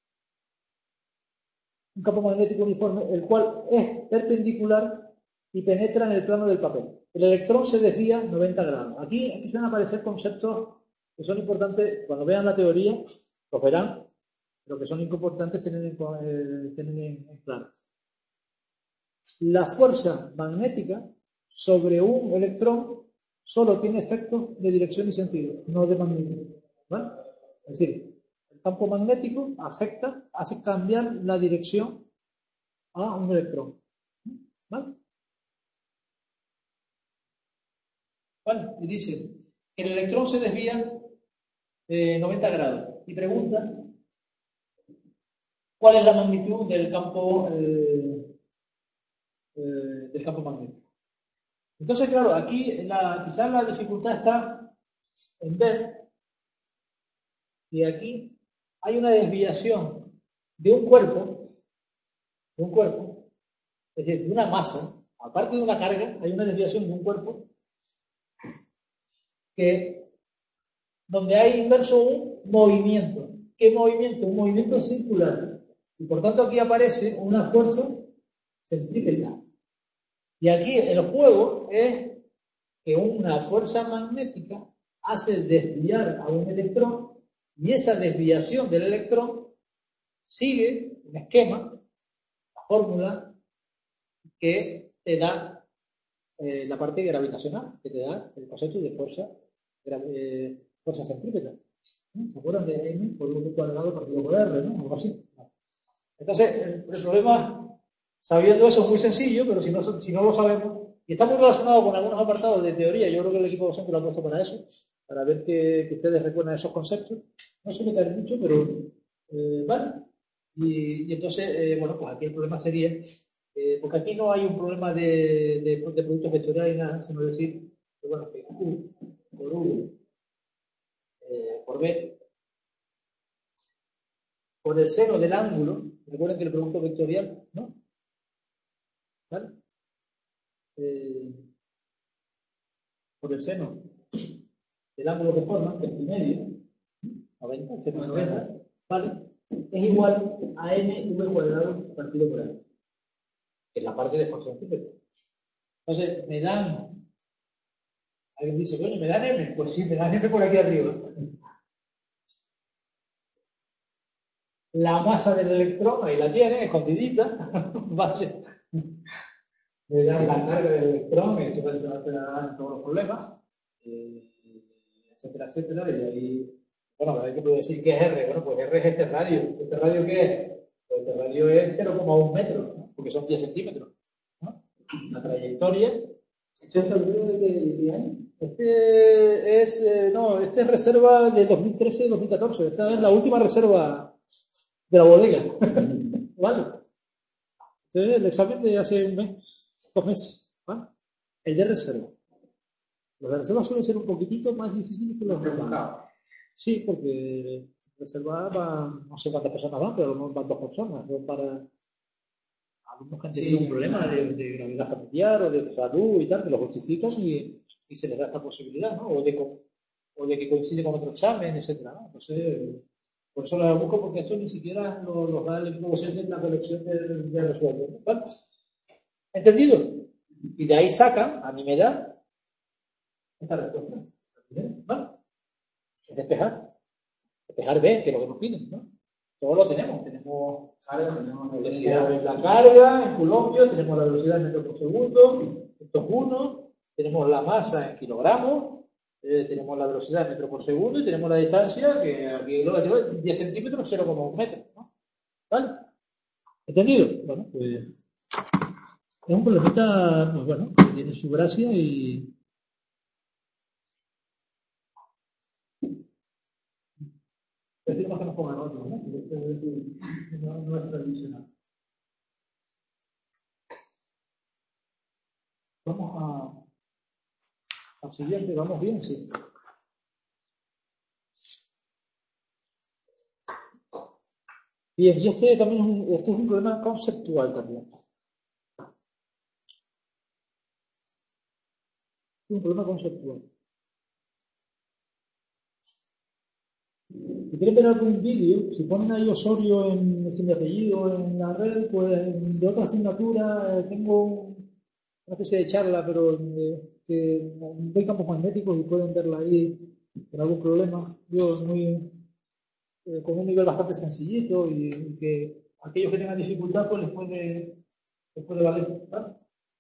un campo magnético uniforme, el cual es perpendicular y penetra en el plano del papel. El electrón se desvía noventa grados. Aquí empiezan a aparecer conceptos que son importantes, cuando vean la teoría, los verán, pero que son importantes tener en, eh, tener en, en claro. La fuerza magnética sobre un electrón solo tiene efectos de dirección y sentido, no de magnitud, ¿vale? Es decir, el campo magnético afecta, hace cambiar la dirección a un electrón, ¿vale? ¿Vale? Y dice que el electrón se desvía eh, noventa grados y pregunta cuál es la magnitud del campo eh, eh, del campo magnético. Entonces, claro, aquí la, quizás la dificultad está en ver que aquí hay una desviación de un cuerpo, de un cuerpo, es decir, de una masa, aparte de una carga, hay una desviación de un cuerpo que donde hay inverso un movimiento. ¿Qué movimiento? Un movimiento circular. Y por tanto aquí aparece una fuerza centrípeta. Y aquí el juego es que una fuerza magnética hace desviar a un electrón y esa desviación del electrón sigue un esquema, la fórmula que te da eh, la parte gravitacional, que te da el concepto de fuerza, eh, fuerza centrípeta. ¿Se acuerdan de M por V cuadrado partido por R, ¿no? Algo así. Entonces, el, el problema, sabiendo eso, es muy sencillo, pero si no, si no lo sabemos, y está muy relacionado con algunos apartados de teoría, yo creo que el equipo docente lo ha puesto para eso, para ver que, que ustedes recuerdan esos conceptos. No suele caer mucho, pero eh, vale. Y, y entonces, eh, bueno, pues aquí el problema sería, eh, porque aquí no hay un problema de, de, de productos vectoriales ni nada, sino decir que, bueno, que U por U eh, por B por el seno del ángulo, recuerden que el producto vectorial, ¿no? ¿Vale? Eh, por el seno del ángulo que forma, veinte y medio, noventa, seno de noventa, ¿vale? Es igual a m v cuadrado partido por a, que es la parte de fuerza centrípeta. Entonces, me dan, alguien dice, bueno, ¿me dan m? Pues sí, me dan m por aquí arriba. la masa del electrón, ahí la tiene, escondidita, ¿vale? Le dan la carga del electrón, y se va a dar todos los problemas, eh, etcétera, etcétera, y ahí, bueno, hay que poder decir qué es R. Bueno, pues R es este radio. ¿Este radio qué es? Pues este radio es cero coma uno metros, ¿no? Porque son diez centímetros, ¿no? La trayectoria. ¿Esto es febrero de qué año? Este es, eh, no, este es reserva de dos mil trece a dos mil catorce. Esta es la última reserva de la bodega. ¿Vale? Este es el examen de hace un mes, dos meses. ¿Vale? El de reserva. Los de reserva suelen ser un poquitito más difíciles que los normales. Sí, porque reserva va, no sé cuántas personas van, pero a lo mejor van dos personas. ¿No? Para algunos que han tenido Sí, un problema de, de gravedad familiar o de salud y tal, que lo justifican y, y se les da esta posibilidad, ¿no? O de, o de que coincide con otro examen, etcétera, ¿no? Entonces, por eso lo busco, porque esto ni siquiera lo, lo da el docente en la colección de, de resuelvo, ¿no? ¿Vale? ¿Entendido? Y de ahí sacan, a mí me da esta respuesta. ¿Vale? Es despejar. Despejar B, que es lo que nos piden, ¿no? Todo lo tenemos. Tenemos, carga, tenemos tenemos la carga en coulombio, tenemos la velocidad en metros por segundo, esto es uno, tenemos la masa en kilogramos, eh, tenemos la velocidad en metros por segundo y tenemos la distancia, que aquí lo que tengo es diez centímetros, cero coma uno metros, ¿no? ¿Vale? ¿Entendido? Bueno, pues es un problemita, pues bueno, que tiene su gracia y decimos que nos pongan otro, ¿no? Es decir, no, no es tradicional. Vamos a al siguiente, vamos bien, sí. Bien, y este también es un, este es un problema conceptual también. Es un problema conceptual. Si quieren ver algún vídeo, si ponen ahí Osorio en sin apellido en la red, pues de otra asignatura tengo una especie de charla, pero eh, que doy campos magnéticos y pueden verla ahí con algún problema. Yo muy eh, con un nivel bastante sencillito y, y que aquellos que tengan dificultad pues les puede, les puede valer, ¿vale?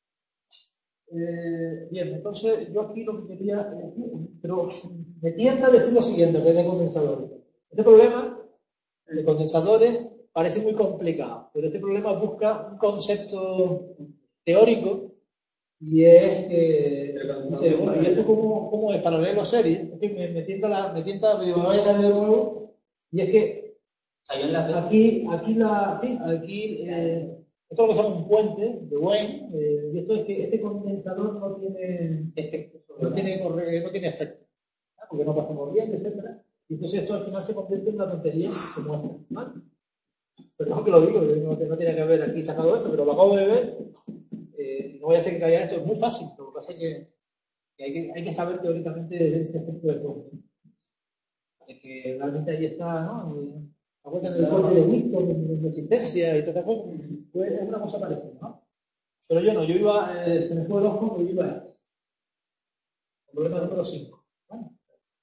Eh, bien, entonces yo aquí lo que quería decir, pero me tienta a decir lo siguiente, que es de condensadores. Este problema de condensadores parece muy complicado, pero este problema busca un concepto teórico y es que, dice, bueno, ¿y esto cómo, cómo es? Paralelo serie. Es que me, me tienta, la, me tienta, me digo, me vaya a caer de nuevo, y es que aquí, aquí la, sí, aquí, eh, esto es lo que se llama un puente de Wayne, eh, y esto es que este condensador no tiene efecto, no tiene, no tiene efecto, ¿no? Porque no pasa corriente, etcétera. Y entonces esto al final se convierte en una tontería como esta, ¿vale? Perdón que lo digo, no, no tiene que haber aquí sacado esto, pero lo acabo de ver. Eh, no voy a hacer que caiga esto, es muy fácil, lo que pasa es que, que, hay, que hay que saber teóricamente ese efecto de puente. De que realmente ahí está, ¿no? La vuelta del puente de Newton, en resistencia y toda cosa, pues es una cosa parecida, ¿no? Pero yo no, yo iba, eh, se me fue el ojo, pero yo iba a este. El problema número cinco. ¿Vale?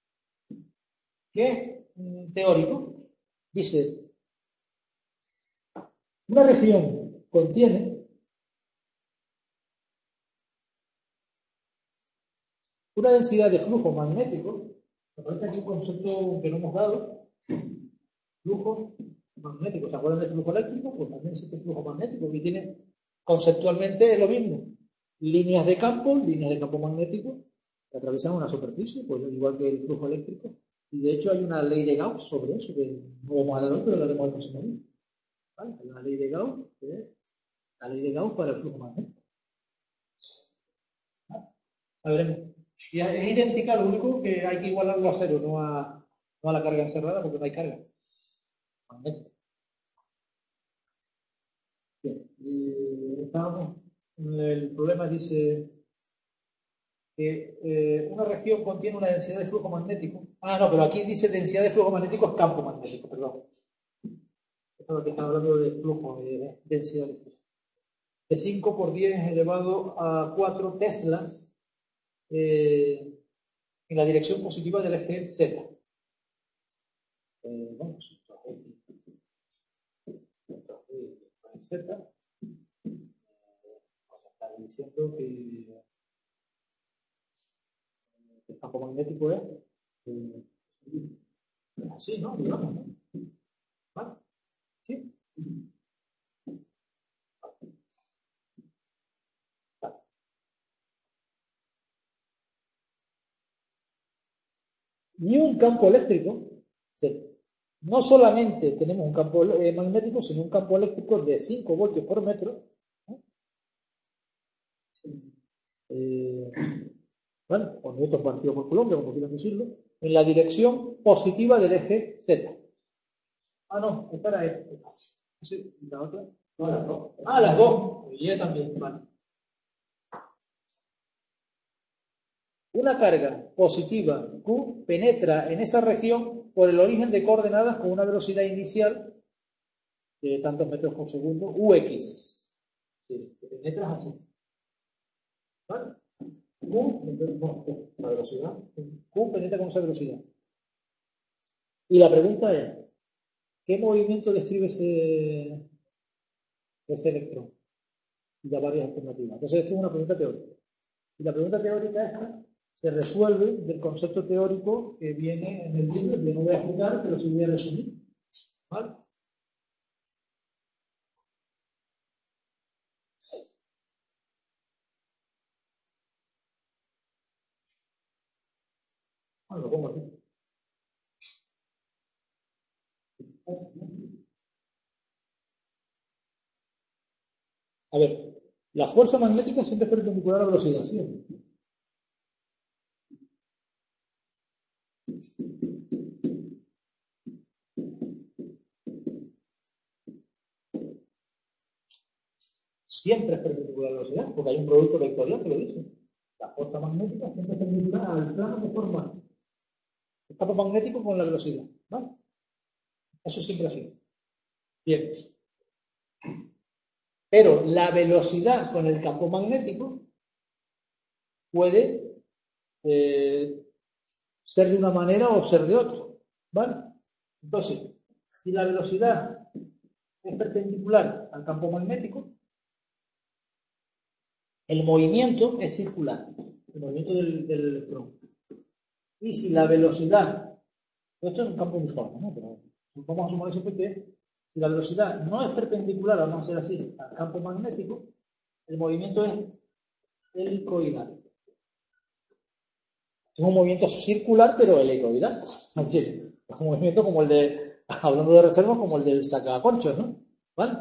Que es teórico. Dice, una región contiene una densidad de flujo magnético, me parece aquí un concepto que no hemos dado, flujo magnético. ¿Se acuerdan del flujo eléctrico? Pues también existe flujo magnético, que tiene conceptualmente es lo mismo. Líneas de campo, líneas de campo magnético, que atraviesan una superficie, pues igual que el flujo eléctrico. Y de hecho hay una ley de Gauss sobre eso, que no vamos a dar hoy, pero la haremos el próximo día. ¿Vale? La ley de Gauss, que es la ley de Gauss para el flujo magnético. ¿Vale? A veremos. Y es idéntica, lo único que hay que igualarlo a cero, no a, no a la carga encerrada, porque no hay carga magnética. Bien, y estábamos, el problema dice que eh, una región contiene una densidad de flujo magnético. Ah, no, pero aquí dice densidad de flujo magnético es campo magnético, perdón. Eso es lo que está hablando de flujo, de densidad de flujo. De cinco por diez elevado a cuatro teslas eh, en la dirección positiva del eje Z. Eh, bueno, Z, está diciendo que el campo magnético es eh, así, ¿no? Digamos, ¿no? ¿Vale? ¿Sí? Vale. Y un campo eléctrico, sí. No solamente tenemos un campo eh, magnético, sino un campo eléctrico de cinco voltios por metro. ¿No? Eh, bueno, o newton partido por coulomb, como quieran decirlo, en la dirección positiva del eje Z. Ah, no, espera ahí. Sí, la otra. No, las dos. Ah, las dos. Y Y también, vale. Una carga positiva Q penetra en esa región por el origen de coordenadas con una velocidad inicial de tantos metros por segundo, U X. Sí, que penetras así. ¿Vale? Q, la velocidad. Q penetra con esa velocidad. Y la pregunta es, ¿qué movimiento describe ese, ese electrón? Y da varias alternativas. Entonces, esto es una pregunta teórica. Y la pregunta teórica esta se resuelve del concepto teórico que viene en el libro, que no voy a explicar, pero sí voy a resumir. ¿Vale? Bueno, lo pongo aquí. A ver, la fuerza magnética siempre es perpendicular a la velocidad, ¿sí? Siempre es perpendicular a la velocidad, porque hay un producto vectorial que lo dice. La fuerza magnética siempre es perpendicular al plano que forma el campo magnético con la velocidad, ¿vale? Eso siempre ha sido. Bien. Pero la velocidad con el campo magnético puede eh, ser de una manera o ser de otra, ¿vale? Entonces, si la velocidad es perpendicular al campo magnético, el movimiento es circular, el movimiento del, del electrón. Y si la velocidad, esto es un campo uniforme, ¿no? Pero vamos a sumar eso porque si la velocidad no es perpendicular, vamos a hacer así, al campo magnético, el movimiento es helicoidal. Es un movimiento circular, pero helicoidal. Es decir, es un movimiento como el de, hablando de reservas, como el del sacacorchos, ¿no? ¿Vale?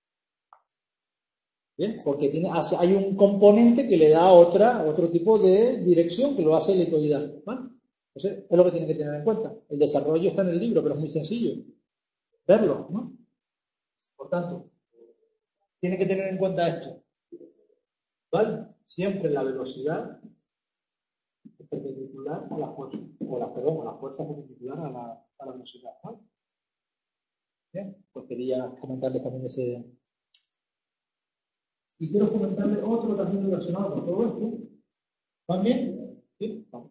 Bien, porque tiene, hace, hay un componente que le da otra, otro tipo de dirección que lo hace helicoidal, ¿vale? Entonces, es lo que tienen que tener en cuenta. El desarrollo está en el libro, pero es muy sencillo verlo, ¿no? Por tanto, tiene que tener en cuenta esto, ¿vale? Siempre la velocidad es perpendicular a la fuerza, o la, perdón, a la fuerza perpendicular a la, a la velocidad, ¿vale? Bien, pues quería comentarles también ese. Y quiero comentarles otro también relacionado con todo esto. ¿Van bien? ¿Sí? Vamos.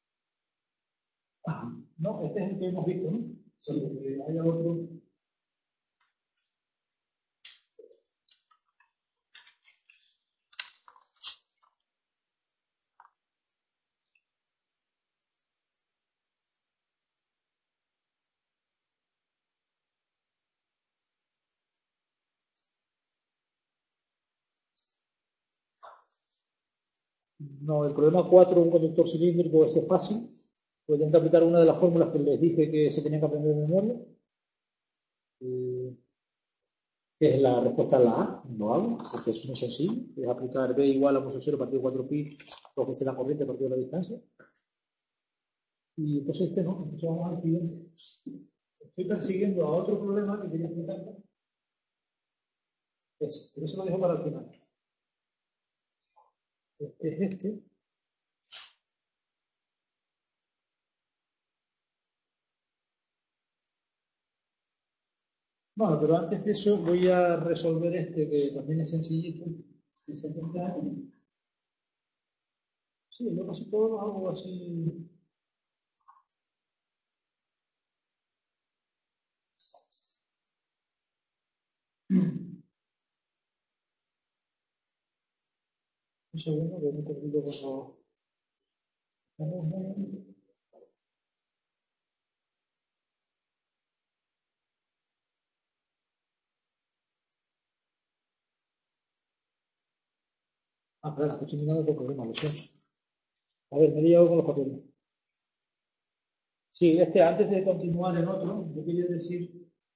Ah, no, este es el que hemos visto, ¿no? Sí, porque hay otro. No, el problema cuatro, un conductor cilíndrico, este es fácil. Pueden aplicar una de las fórmulas que les dije que se tenían que aprender de memoria. Eh, que es la respuesta a la A, lo hago, porque es muy sencillo. Es aplicar B igual a menos cero partido cuatro pi, dos veces la corriente partido la distancia. Y entonces este no, entonces vamos al siguiente. Estoy persiguiendo a otro problema que quería explicar. Ese, pero eso lo dejo para el final. Este es este. Bueno, pero antes de eso voy a resolver este que también es sencillito. Que se acerca. Sí, yo casi todo lo hago así. Un segundo, que me he perdido con los... Ah, claro, estoy mirando otro problema, lo sé. A ver, me he liado con los papeles. Sí, este, antes de continuar en otro, yo quería decir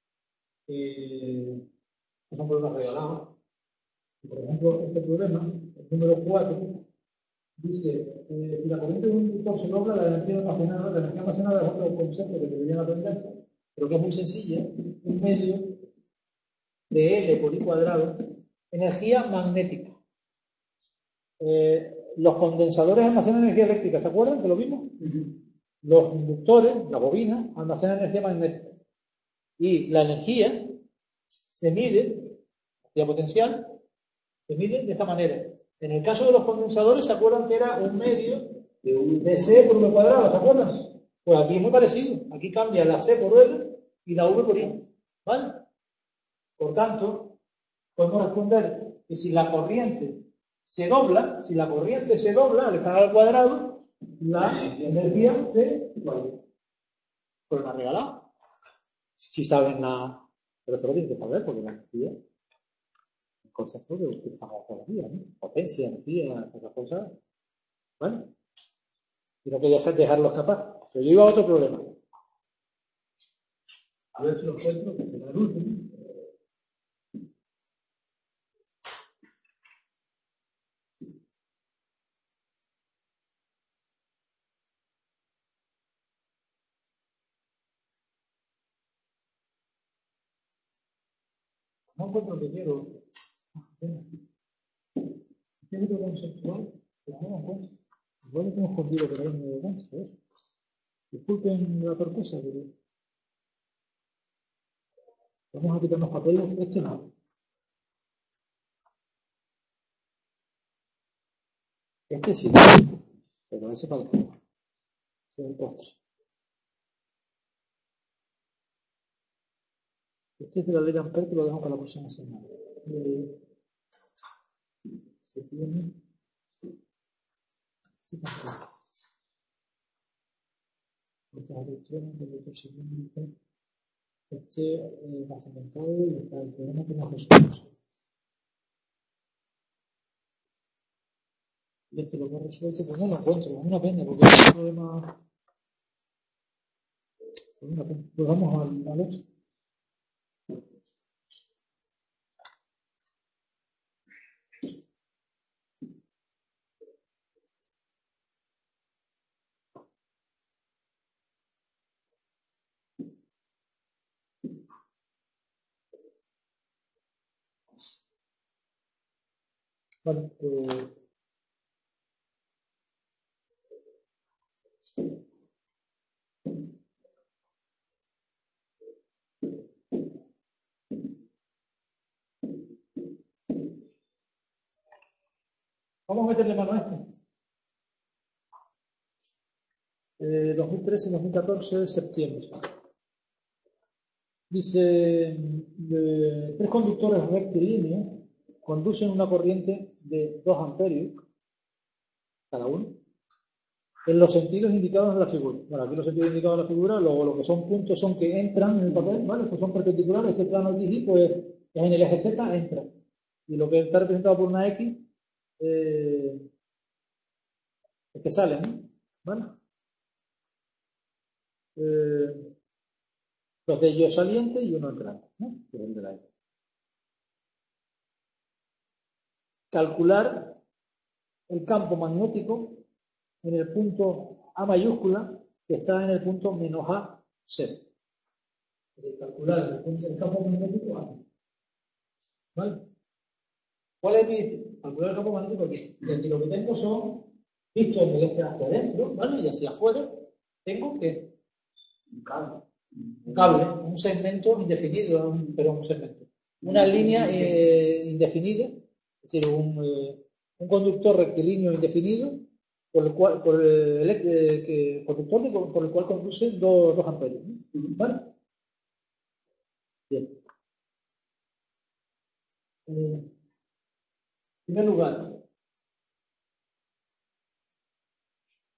que son problemas regalados. Por ejemplo, este problema, el número cuatro, dice, eh, si la corriente de un inductor se logra, la energía almacenada, la energía almacenada es otro concepto que deberían aprenderse, pero que es muy sencilla, un medio de L por I cuadrado, energía magnética. Eh, los condensadores almacenan energía eléctrica, ¿se acuerdan que lo vimos? Uh-huh. Los inductores, las bobinas, almacenan energía magnética. Y la energía se mide, energía potencial, se mide de esta manera. En el caso de los condensadores, ¿se acuerdan que era un medio de C por V cuadrado? ¿Se acuerdan? Pues aquí es muy parecido. Aquí cambia la C por L y la V por I. ¿Vale? Por tanto, podemos responder que si la corriente se dobla, si la corriente se dobla al estar al cuadrado, la energía se iguala. Pues la regalado. Si saben la... Pero eso lo tienen que saber porque la energía... El concepto que utilizamos todos los días, ¿no? Potencia, energía, esas cosas. ¿Vale? Y no quería dejarlo escapar. Pero yo iba a otro problema. A ver si lo encuentro, que será el último. No encuentro lo que quiero. ¿Qué es lo conceptual? Pero no lo encuentro. Igual lo tengo escondido por ahí en medio de cancha, ¿ves? Disculpen la torpeza, pero... Vamos a quitar los papeles. Este no. Este sí. Pero ese para después. Ese es el postre. Este es de la ley de Ampère que lo dejo para la próxima semana. Eh, se tiene... Este tampoco. Este es electrónico, el otro cilíndrico. Este eh, más aumentado y está el problema que hemos resuelto. Y este lo hemos resuelto, pues no lo encuentro, es una pena, porque es un problema. Pues una pena. Pues vamos al, al otro. Vale, pues. Vamos a meterle mano a este. Eh, dos mil trece dos mil catorce, septiembre. Dice, eh, tres conductores rectilíneos conducen una corriente de dos amperios cada uno en los sentidos indicados en la figura. Bueno, aquí los sentidos indicados en la figura, luego lo que son puntos son que entran en el papel, ¿vale? Estos son perpendiculares, este plano X Y, pues es en el eje Z, entra. Y lo que está representado por una X, eh, es que sale, ¿no? ¿Vale? Eh, dos de ellos salientes y uno entrante, ¿no? Que es el de la X. Calcular el campo magnético en el punto A mayúscula que está en el punto menos A, cero. Calcular el, punto, el campo magnético A. ¿Vale? ¿Cuál es mi calcular el campo magnético aquí? Y aquí lo que tengo son, visto en el eje hacia adentro, ¿vale? Y hacia afuera, tengo que un cable, un cable, un segmento indefinido, pero un segmento. Una línea eh, indefinida, es decir, un, eh, un conductor rectilíneo indefinido, por el cual, por el, eh, que, conductor de, por el cual conducen dos, dos amperios. ¿Vale? Bien. Eh, en primer lugar,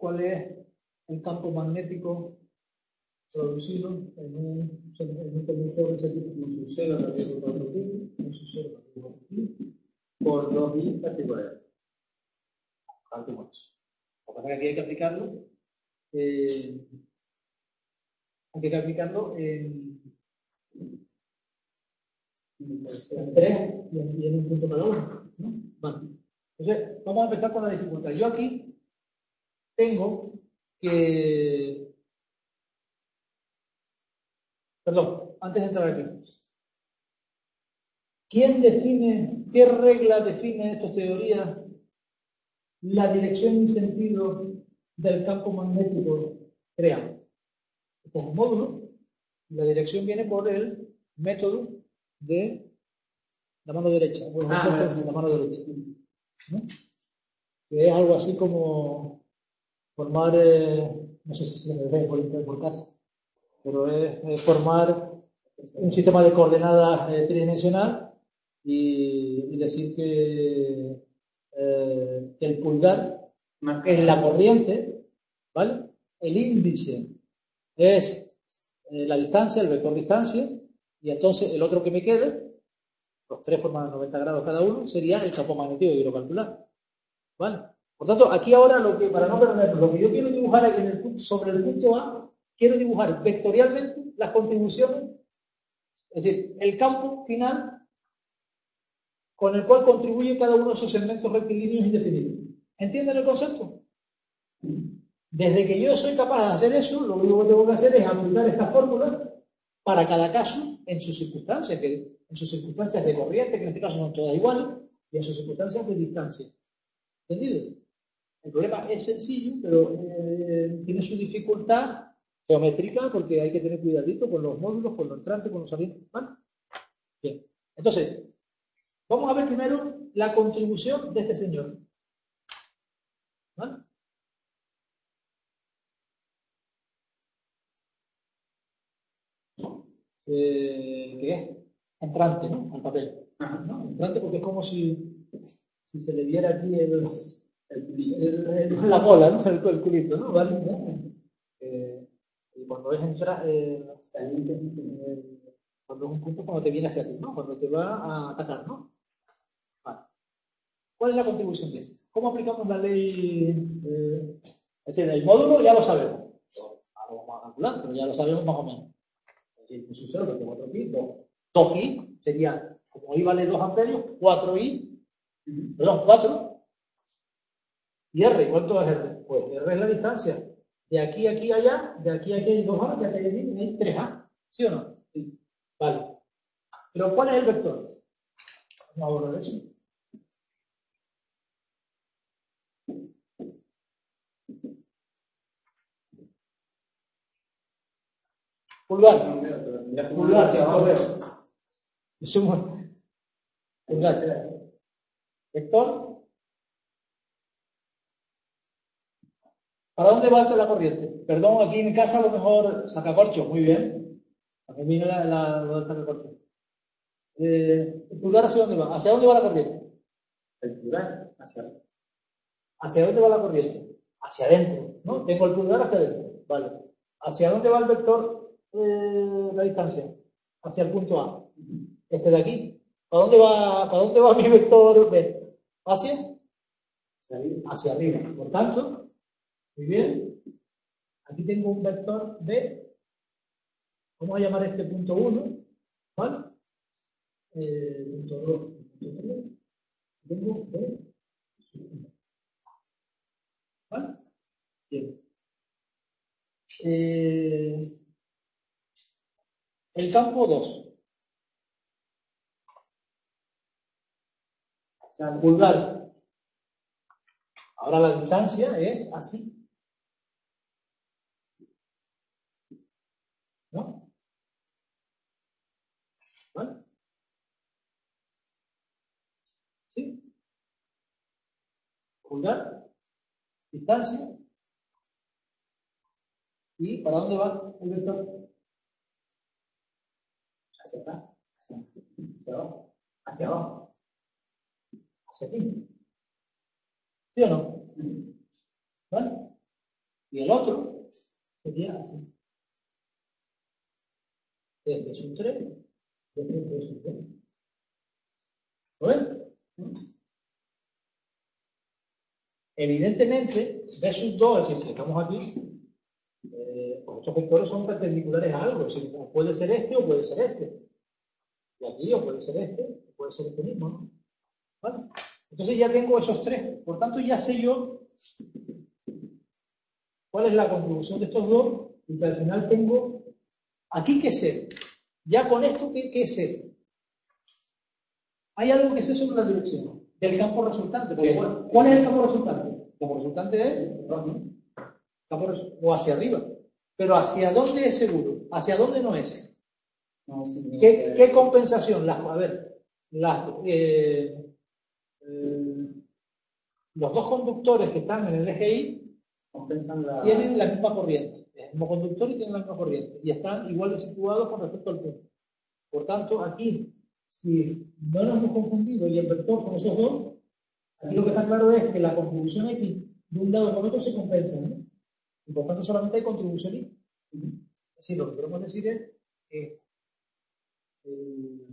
cuál es el campo magnético producido en un, en un conductor de ese tipo, un sucero de cuatro pi, un sucero de cuatro pi, por dos i particulares. Calculamos. Lo que pasa es que aquí hay que aplicarlo, eh, hay que aplicarlo en, en tres y en, y en un punto cada uno, ¿no? Vale. Entonces, vamos a empezar con la dificultad. Yo aquí tengo que... Perdón, antes de entrar aquí. ¿Quién define, qué regla define esta teoría la dirección y sentido del campo magnético creado? Este es el módulo. La dirección viene por el método de la mano derecha. Bueno, ah, sí. La mano derecha. ¿No? Que es algo así como formar, eh, no sé si se me ve por, por casa, pero es, es formar un sistema de coordenadas eh, tridimensional y, y decir que, eh, que el pulgar en la corriente, ¿vale? El índice es eh, la distancia, el vector distancia, y entonces el otro que me quede, los tres forman noventa grados cada uno, sería el campo magnético que quiero calcular, ¿vale? Por tanto, aquí ahora, lo que, para no perderlo, lo que yo quiero dibujar en el, sobre el punto A, quiero dibujar vectorialmente las contribuciones, es decir, el campo final con el cual contribuye cada uno de esos segmentos rectilíneos indefinidos. ¿Entienden el concepto? Desde que yo soy capaz de hacer eso, lo único que tengo que hacer es aplicar esta fórmula para cada caso en sus circunstancias, que en sus circunstancias de corriente, que en este caso son todas iguales, y en sus circunstancias de distancia. ¿Entendido? El problema es sencillo, pero eh, tiene su dificultad geométrica porque hay que tener cuidadito con los módulos, con los entrantes, con los salientes. ¿Vale? Bien. Entonces, vamos a ver primero la contribución de este señor. ¿Vale? Eh, ¿Qué es? Entrante, ¿no? Al papel. ¿No? Entrante porque es como si, si se le diera aquí el, el, el, el, la cola, ¿no? El, el culito, ¿no? ¿Vale? Eh, y cuando es entrar, eh, eh, cuando es un punto, cuando te viene hacia ti, ¿no? Cuando te va a atacar, ¿no? Vale. ¿Cuál es la contribución de ese? ¿Cómo aplicamos la ley? Eh, es decir, el módulo ya lo sabemos. Ahora lo vamos a calcular, pero ya lo sabemos más o menos. Es decir, un sucesor de cuatro pi, dos i, sería, como i vale dos amperios, cuatro i, perdón, cuatro. ¿Y R? ¿Cuánto es R? Pues R es la distancia. De aquí a aquí allá, de aquí a aquí hay dos a, de aquí a aquí hay tres a. ¿Sí o no? Sí. Vale. Pero ¿cuál es el vector? Vamos a borrar eso. Pulgar. Pulgar, sí, correo. Pulgar, será. Vector. ¿Para dónde va la corriente? Perdón, aquí en casa a lo mejor sacacorcho. Muy bien. Aquí viene la, la, la sacacorcho. Eh, ¿El pulgar hacia dónde va? ¿Hacia dónde va la corriente? El pulgar hacia adentro. ¿Hacia dónde va la corriente? Hacia adentro, ¿no? Tengo el pulgar hacia adentro. Vale. ¿Hacia dónde va el vector eh, la distancia? Hacia el punto A. Este de aquí. ¿Para dónde va, para dónde va mi vector B? ¿Hacia? Hacia arriba. Hacia arriba. Por tanto, muy bien. Aquí tengo un vector B. Vamos a llamar este punto uno. ¿Vale? Eh, punto dos, punto tres. Tengo B. ¿Vale? Bien. Eh, el campo dos. Pulgar. Ahora la distancia es así. ¿No? ¿Vale? ¿Sí? Pulgar, distancia. ¿Y para dónde va el vector? Hacia acá, hacia, hacia abajo, hacia abajo, hacia aquí. ¿Sí o no? ¿Vale? Y el otro sería así. Este es un tres, este es un tres. ¿Lo ven? Evidentemente, B sub dos, es decir, si estamos aquí, eh, pues estos vectores son perpendiculares a algo. Es decir, puede ser este o puede ser este. Y aquí o puede ser este, o puede ser este mismo, ¿no? ¿Vale? Entonces ya tengo esos tres. Por tanto, ya sé yo cuál es la contribución de estos dos y que al final tengo aquí que sé. Ya con esto, ¿qué, qué sé? Hay algo que sé sobre la dirección del campo resultante. Porque, bueno, ¿cuál es el campo resultante? El campo resultante es campo resu- o hacia arriba. Pero ¿hacia dónde es seguro? ¿Hacia dónde no es? No, sí, no ¿Qué, sé. qué compensación? Las, a ver, las, eh, eh, los dos conductores que están en el eje Y Compensan la... tienen la misma corriente. El mismo conductor y tienen la misma corriente. Y están igual de situados con respecto al punto. Por tanto, aquí, si no nos hemos confundido y el vector son esos dos, aquí lo que está claro es que la contribución X de un lado con otro se compensa, ¿no? Y por tanto solamente hay contribución Y. Es decir, lo que queremos decir es que eh,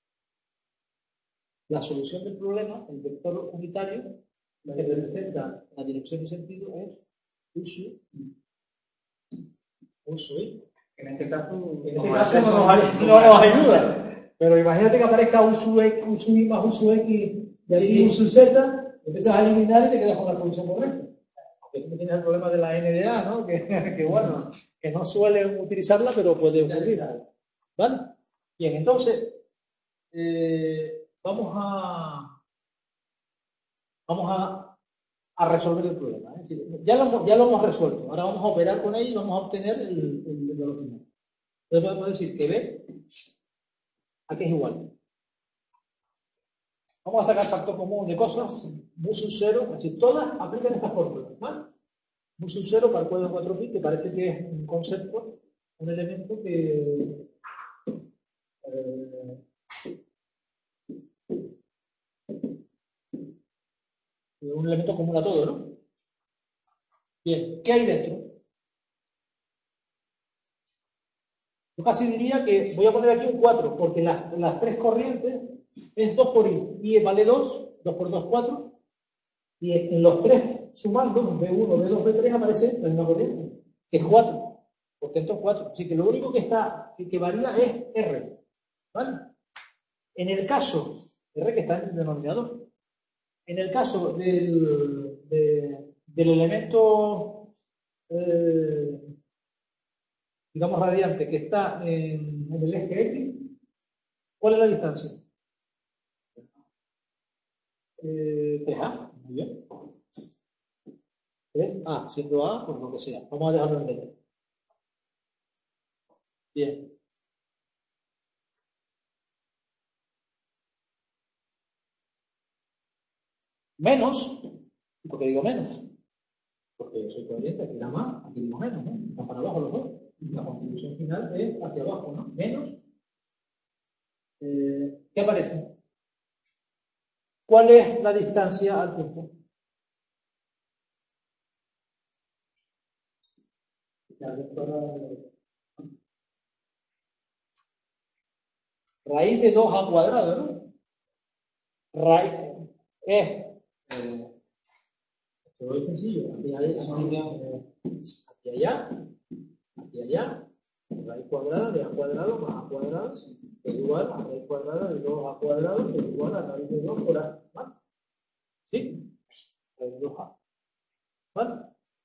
la solución del problema, el vector unitario, que representa la dirección y sentido, es U sub I. U sub I. En este caso, En este caso no nos, no nos ayuda. Pero imagínate que aparezca U sub X, U sub I más U sub X y aquí Sí, U sub Z, empiezas a eliminar y te quedas con la solución correcta. Aunque siempre tienes el problema de la N D A, ¿no? Que, que bueno, que no suelen utilizarla, pero puede ocurrir. ¿Vale? Bien, entonces, eh, vamos a vamos a, a resolver el problema. ¿eh? Es decir, ya, lo, hemos- ya lo hemos resuelto. Ahora vamos a operar con ello y vamos a obtener el, el, el valor final. Entonces podemos decir que B aquí es igual. Vamos a sacar factor común de cosas. Mu sub cero, es decir, todas aplican esta fórmula. ¿Vale? Mu sub cero para el cuadro de cuatro pi, que parece que es un concepto, un elemento que eh, un elemento común a todo, ¿no? Bien, ¿qué hay dentro? Yo casi diría que voy a poner aquí un cuatro, porque las, las tres corrientes es dos por I. I vale dos, dos por dos, cuatro. Y en los tres sumando, B uno, B dos, B tres, aparece la misma corriente, que es cuatro. Por tanto, cuatro. Así que lo único que está, que, que varía es R. ¿Vale? En el caso, R que está en el denominador, en el caso del, de, del elemento, eh, digamos, radiante que está en, en el eje X, ¿cuál es la distancia? Eh, tres A, muy bien. tres A, siendo A, pues lo que sea. Vamos a dejarlo en letra. Bien. Menos, ¿por qué digo menos? Porque soy coherente, aquí da más, aquí digo menos, ¿no? Están para abajo los dos. La contribución final es hacia abajo, ¿no? Menos. Eh, ¿Qué aparece? ¿Cuál es la distancia al punto? Raíz de dos a cuadrado, ¿no? Raíz es, eh, esto es sencillo, aquí hay, eh, aquí allá, aquí allá, raíz cuadrada de a cuadrado más a cuadrado es igual a raíz cuadrada de dos a cuadrado es igual a raíz de dos por a, ¿vale? ¿Sí? Raíz de dos a, ¿vale?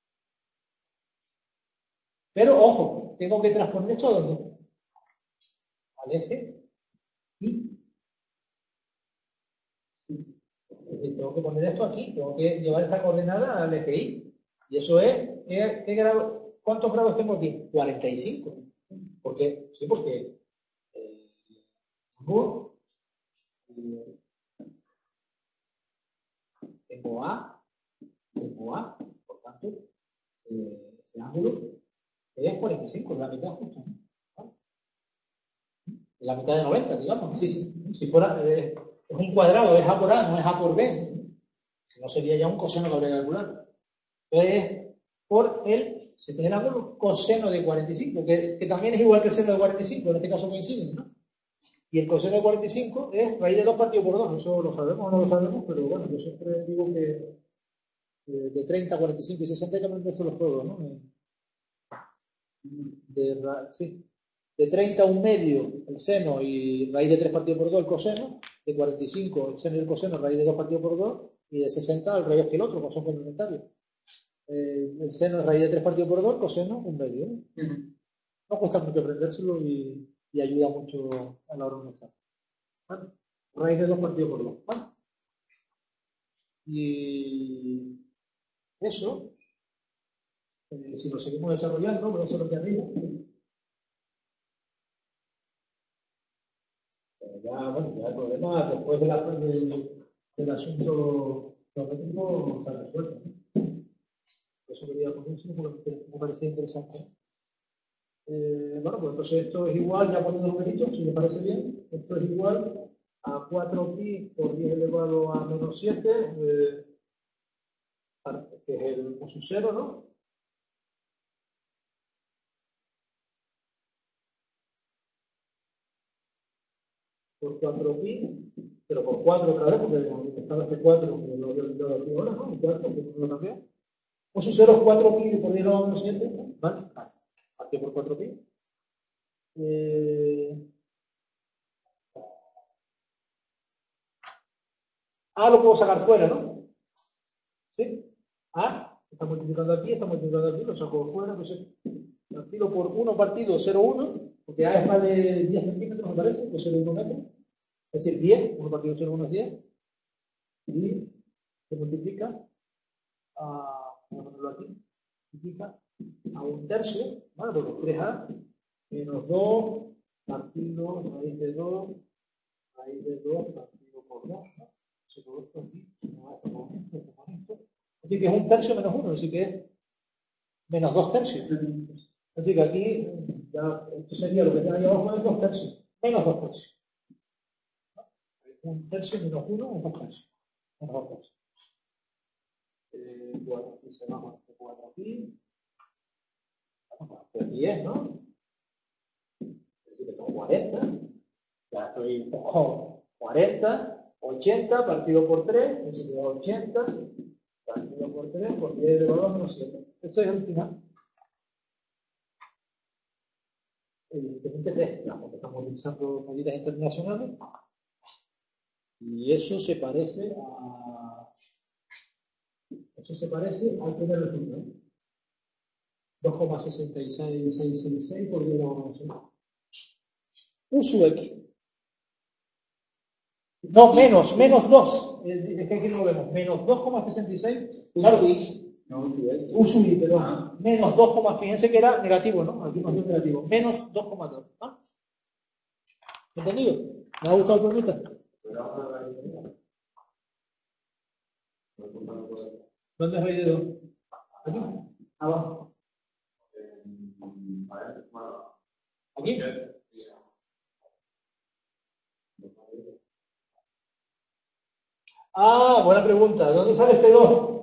Pero ojo, tengo que transponer esto a dónde? Al eje y es decir, tengo que poner esto aquí, tengo que llevar esta coordenada al eje Y. Y eso es, ¿qué, qué grado, ¿cuántos grados tengo aquí? cuarenta y cinco. ¿Por qué? Sí, porque eh, tengo, eh, tengo A, tengo A, por tanto, eh, ese ángulo es cuarenta y cinco, es la mitad justo, ¿no? ¿Vale? La mitad de noventa, digamos. Sí, sí. Si fuera, eh, es un cuadrado, es A por A, no es A por B. Si no sería ya un coseno que habría que calcular. Entonces, por el Se tiene el ángulo coseno de cuarenta y cinco, que, que también es igual que el seno de cuarenta y cinco, en este caso coinciden, ¿no? Y el coseno de cuarenta y cinco es raíz de dos partido por dos, eso lo sabemos o no lo sabemos, pero bueno, yo siempre digo que eh, de treinta, cuarenta y cinco y sesenta hay que aprenderse los todos, ¿no? De, sí. De treinta un medio el seno y raíz de tres partido por dos el coseno, de cuarenta y cinco el seno y el coseno raíz de dos partido por dos, y de sesenta al revés que el otro, como son complementarios. Eh, el seno es raíz de tres partido por dos, el coseno un medio, ¿no? Uh-huh. No cuesta mucho aprendérselo y, y ayuda mucho a la hora de mostrar. ¿Vale? Raíz de dos partido por dos, ¿vale? Y eso, eh, si lo seguimos desarrollando, voy a hacerlo aquí arriba. Pero ya, bueno, ya el problema después de la, de, del asunto geométrico se ha resuelto, ¿no? Por eso quería ponerse porque me parecía interesante. Eh, bueno, pues entonces esto es igual, ya poniendo numeritos, si me parece bien, esto es igual a cuatro pi por diez elevado a menos siete, eh, que es el u sub cero, ¿no? Por cuatro pi, pero por cuatro otra vez, porque estaba este cuatro, que lo había olvidado aquí ahora, ¿no? El cuatro, que no lo cambié. U sub cero es cuatro pi por diez elevado a menos siete, ¿vale? Aquí por cuatro pi. Eh, A lo puedo sacar fuera, ¿no? ¿Sí? A está multiplicando aquí, está multiplicando aquí, lo saco fuera, entonces partido por uno partido cero coma uno, porque A es más de diez centímetros, me parece, pues cero coma uno metros, es decir, diez, uno partido cero coma uno es diez, y se multiplica a, voy a ponerlo aquí, multiplica a un tercio, ¿vale? Porque tres A menos dos partido raíz de dos, raíz de dos partido por dos, ¿no? Se todo esto aquí, esto con esto, esto con esto. Así que es un tercio menos uno, así que es menos dos tercios. Así que aquí, ya, esto sería lo que tengo ahí abajo, es dos tercios, menos dos tercios. Un tercio menos uno es dos tercios. Menos dos tercios. Eh, bueno, aquí se va con este cuatro aquí. Bueno, pues diez, ¿no? Es decir, que tengo cuarenta. Ya estoy un poco cuarenta. ochenta partido por tres, es decir, ochenta partido por tres por diez elevado a menos siete. Eso es el final. Evidentemente tres, porque estamos utilizando medidas internacionales. Y eso se parece a. Eso se parece al primer resultado. dos coma sesenta y seis seiscientos sesenta y seis por diez elevado a menos siete. U sub x. No, menos, menos dos. Es que aquí no lo vemos. Menos dos coma sesenta y seis. Claro, no, U sub x. U sub y, perdón. Ah. Menos dos, fíjense que era negativo, ¿no? Aquí nos dio negativo. Menos dos coma dos. ¿Ah? ¿Entendido? ¿Me ha gustado el pregunta? ¿Dónde es raíz de dos? Aquí. Abajo. Aquí. Ah, buena pregunta. ¿De dónde sale este dos?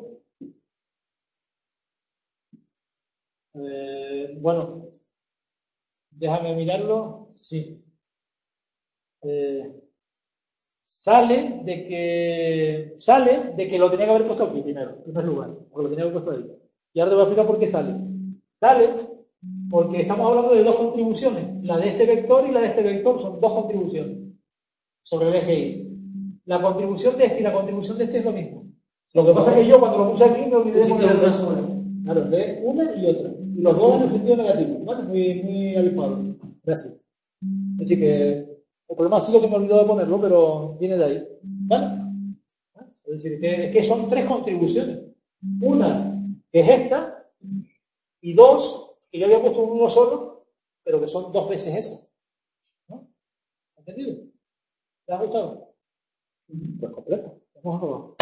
Eh, bueno, déjame mirarlo. Sí. Eh, sale de que sale de que lo tenía que haber puesto aquí primero, en primer lugar, o lo tenía que haber puesto ahí. Y ahora te voy a explicar por qué sale. Sale porque estamos hablando de dos contribuciones, la de este vector y la de este vector, son dos contribuciones sobre el eje Y. La contribución de este y la contribución de este es lo mismo. Lo que pasa es que yo cuando lo puse aquí me olvidé de poner una sola. Claro, de una y otra. Y los dos en el sentido negativo, ¿vale? Muy, muy avispado. Gracias. Así que el problema ha sido que me olvidó de ponerlo, pero viene de ahí. ¿Vale? Es decir, que, que son tres contribuciones. Una, que es esta, y dos, que yo había puesto uno solo, pero que son dos veces esa. ¿No? ¿Entendido? ¿Te ha gustado? Pues completo. Vamos a probar.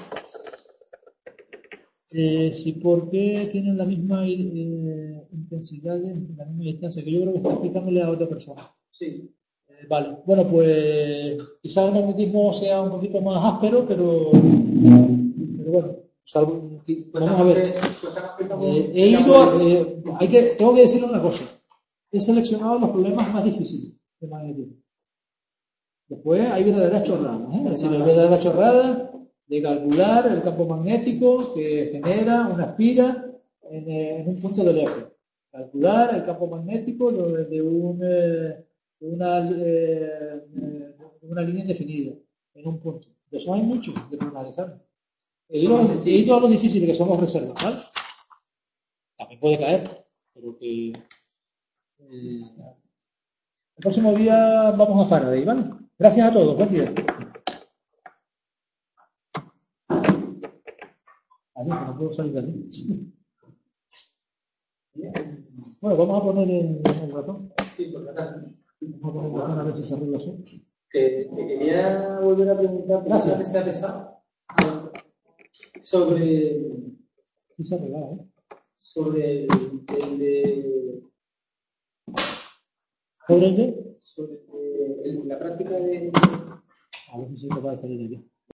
Eh, sí, ¿por qué tienen la misma eh, intensidad, la misma distancia? Que yo creo que está explicándole a otra persona. Sí. Eh, vale. Bueno, pues quizás el magnetismo sea un poquito más áspero, pero, pero bueno, Salvo, Pues vamos a ver. pues Eh, he ido, a- eh, hay que, tengo que decirle una cosa. He seleccionado los problemas más difíciles de magnetismo. Después hay verdaderas chorradas, ¿eh? Es decir, hay verdaderas chorradas de calcular el campo magnético que genera una espira en, eh, en un punto del eje. Calcular el campo magnético de, de un, eh, de una, eh, de una línea indefinida en un punto. De eso hay mucho de analizar. He ido, he ido a lo difícil que somos reservas, ¿vale? También puede caer, pero que eh, el próximo día vamos a Faraday, ¿vale? Gracias a todos, buen día. Adiós, que no puedo salir de aquí. Bueno, vamos a poner el, el ratón. Sí, por acaso. Vamos a poner el ratón a ver si se arregla eso. Te, te quería volver a preguntar, Gracias. que se ha pesado, sobre, Sí se ha arreglado, ¿eh? sobre el, el de, ¿Sobre el de? sobre el- la práctica de, A ver si soy capaz de salir de aquí.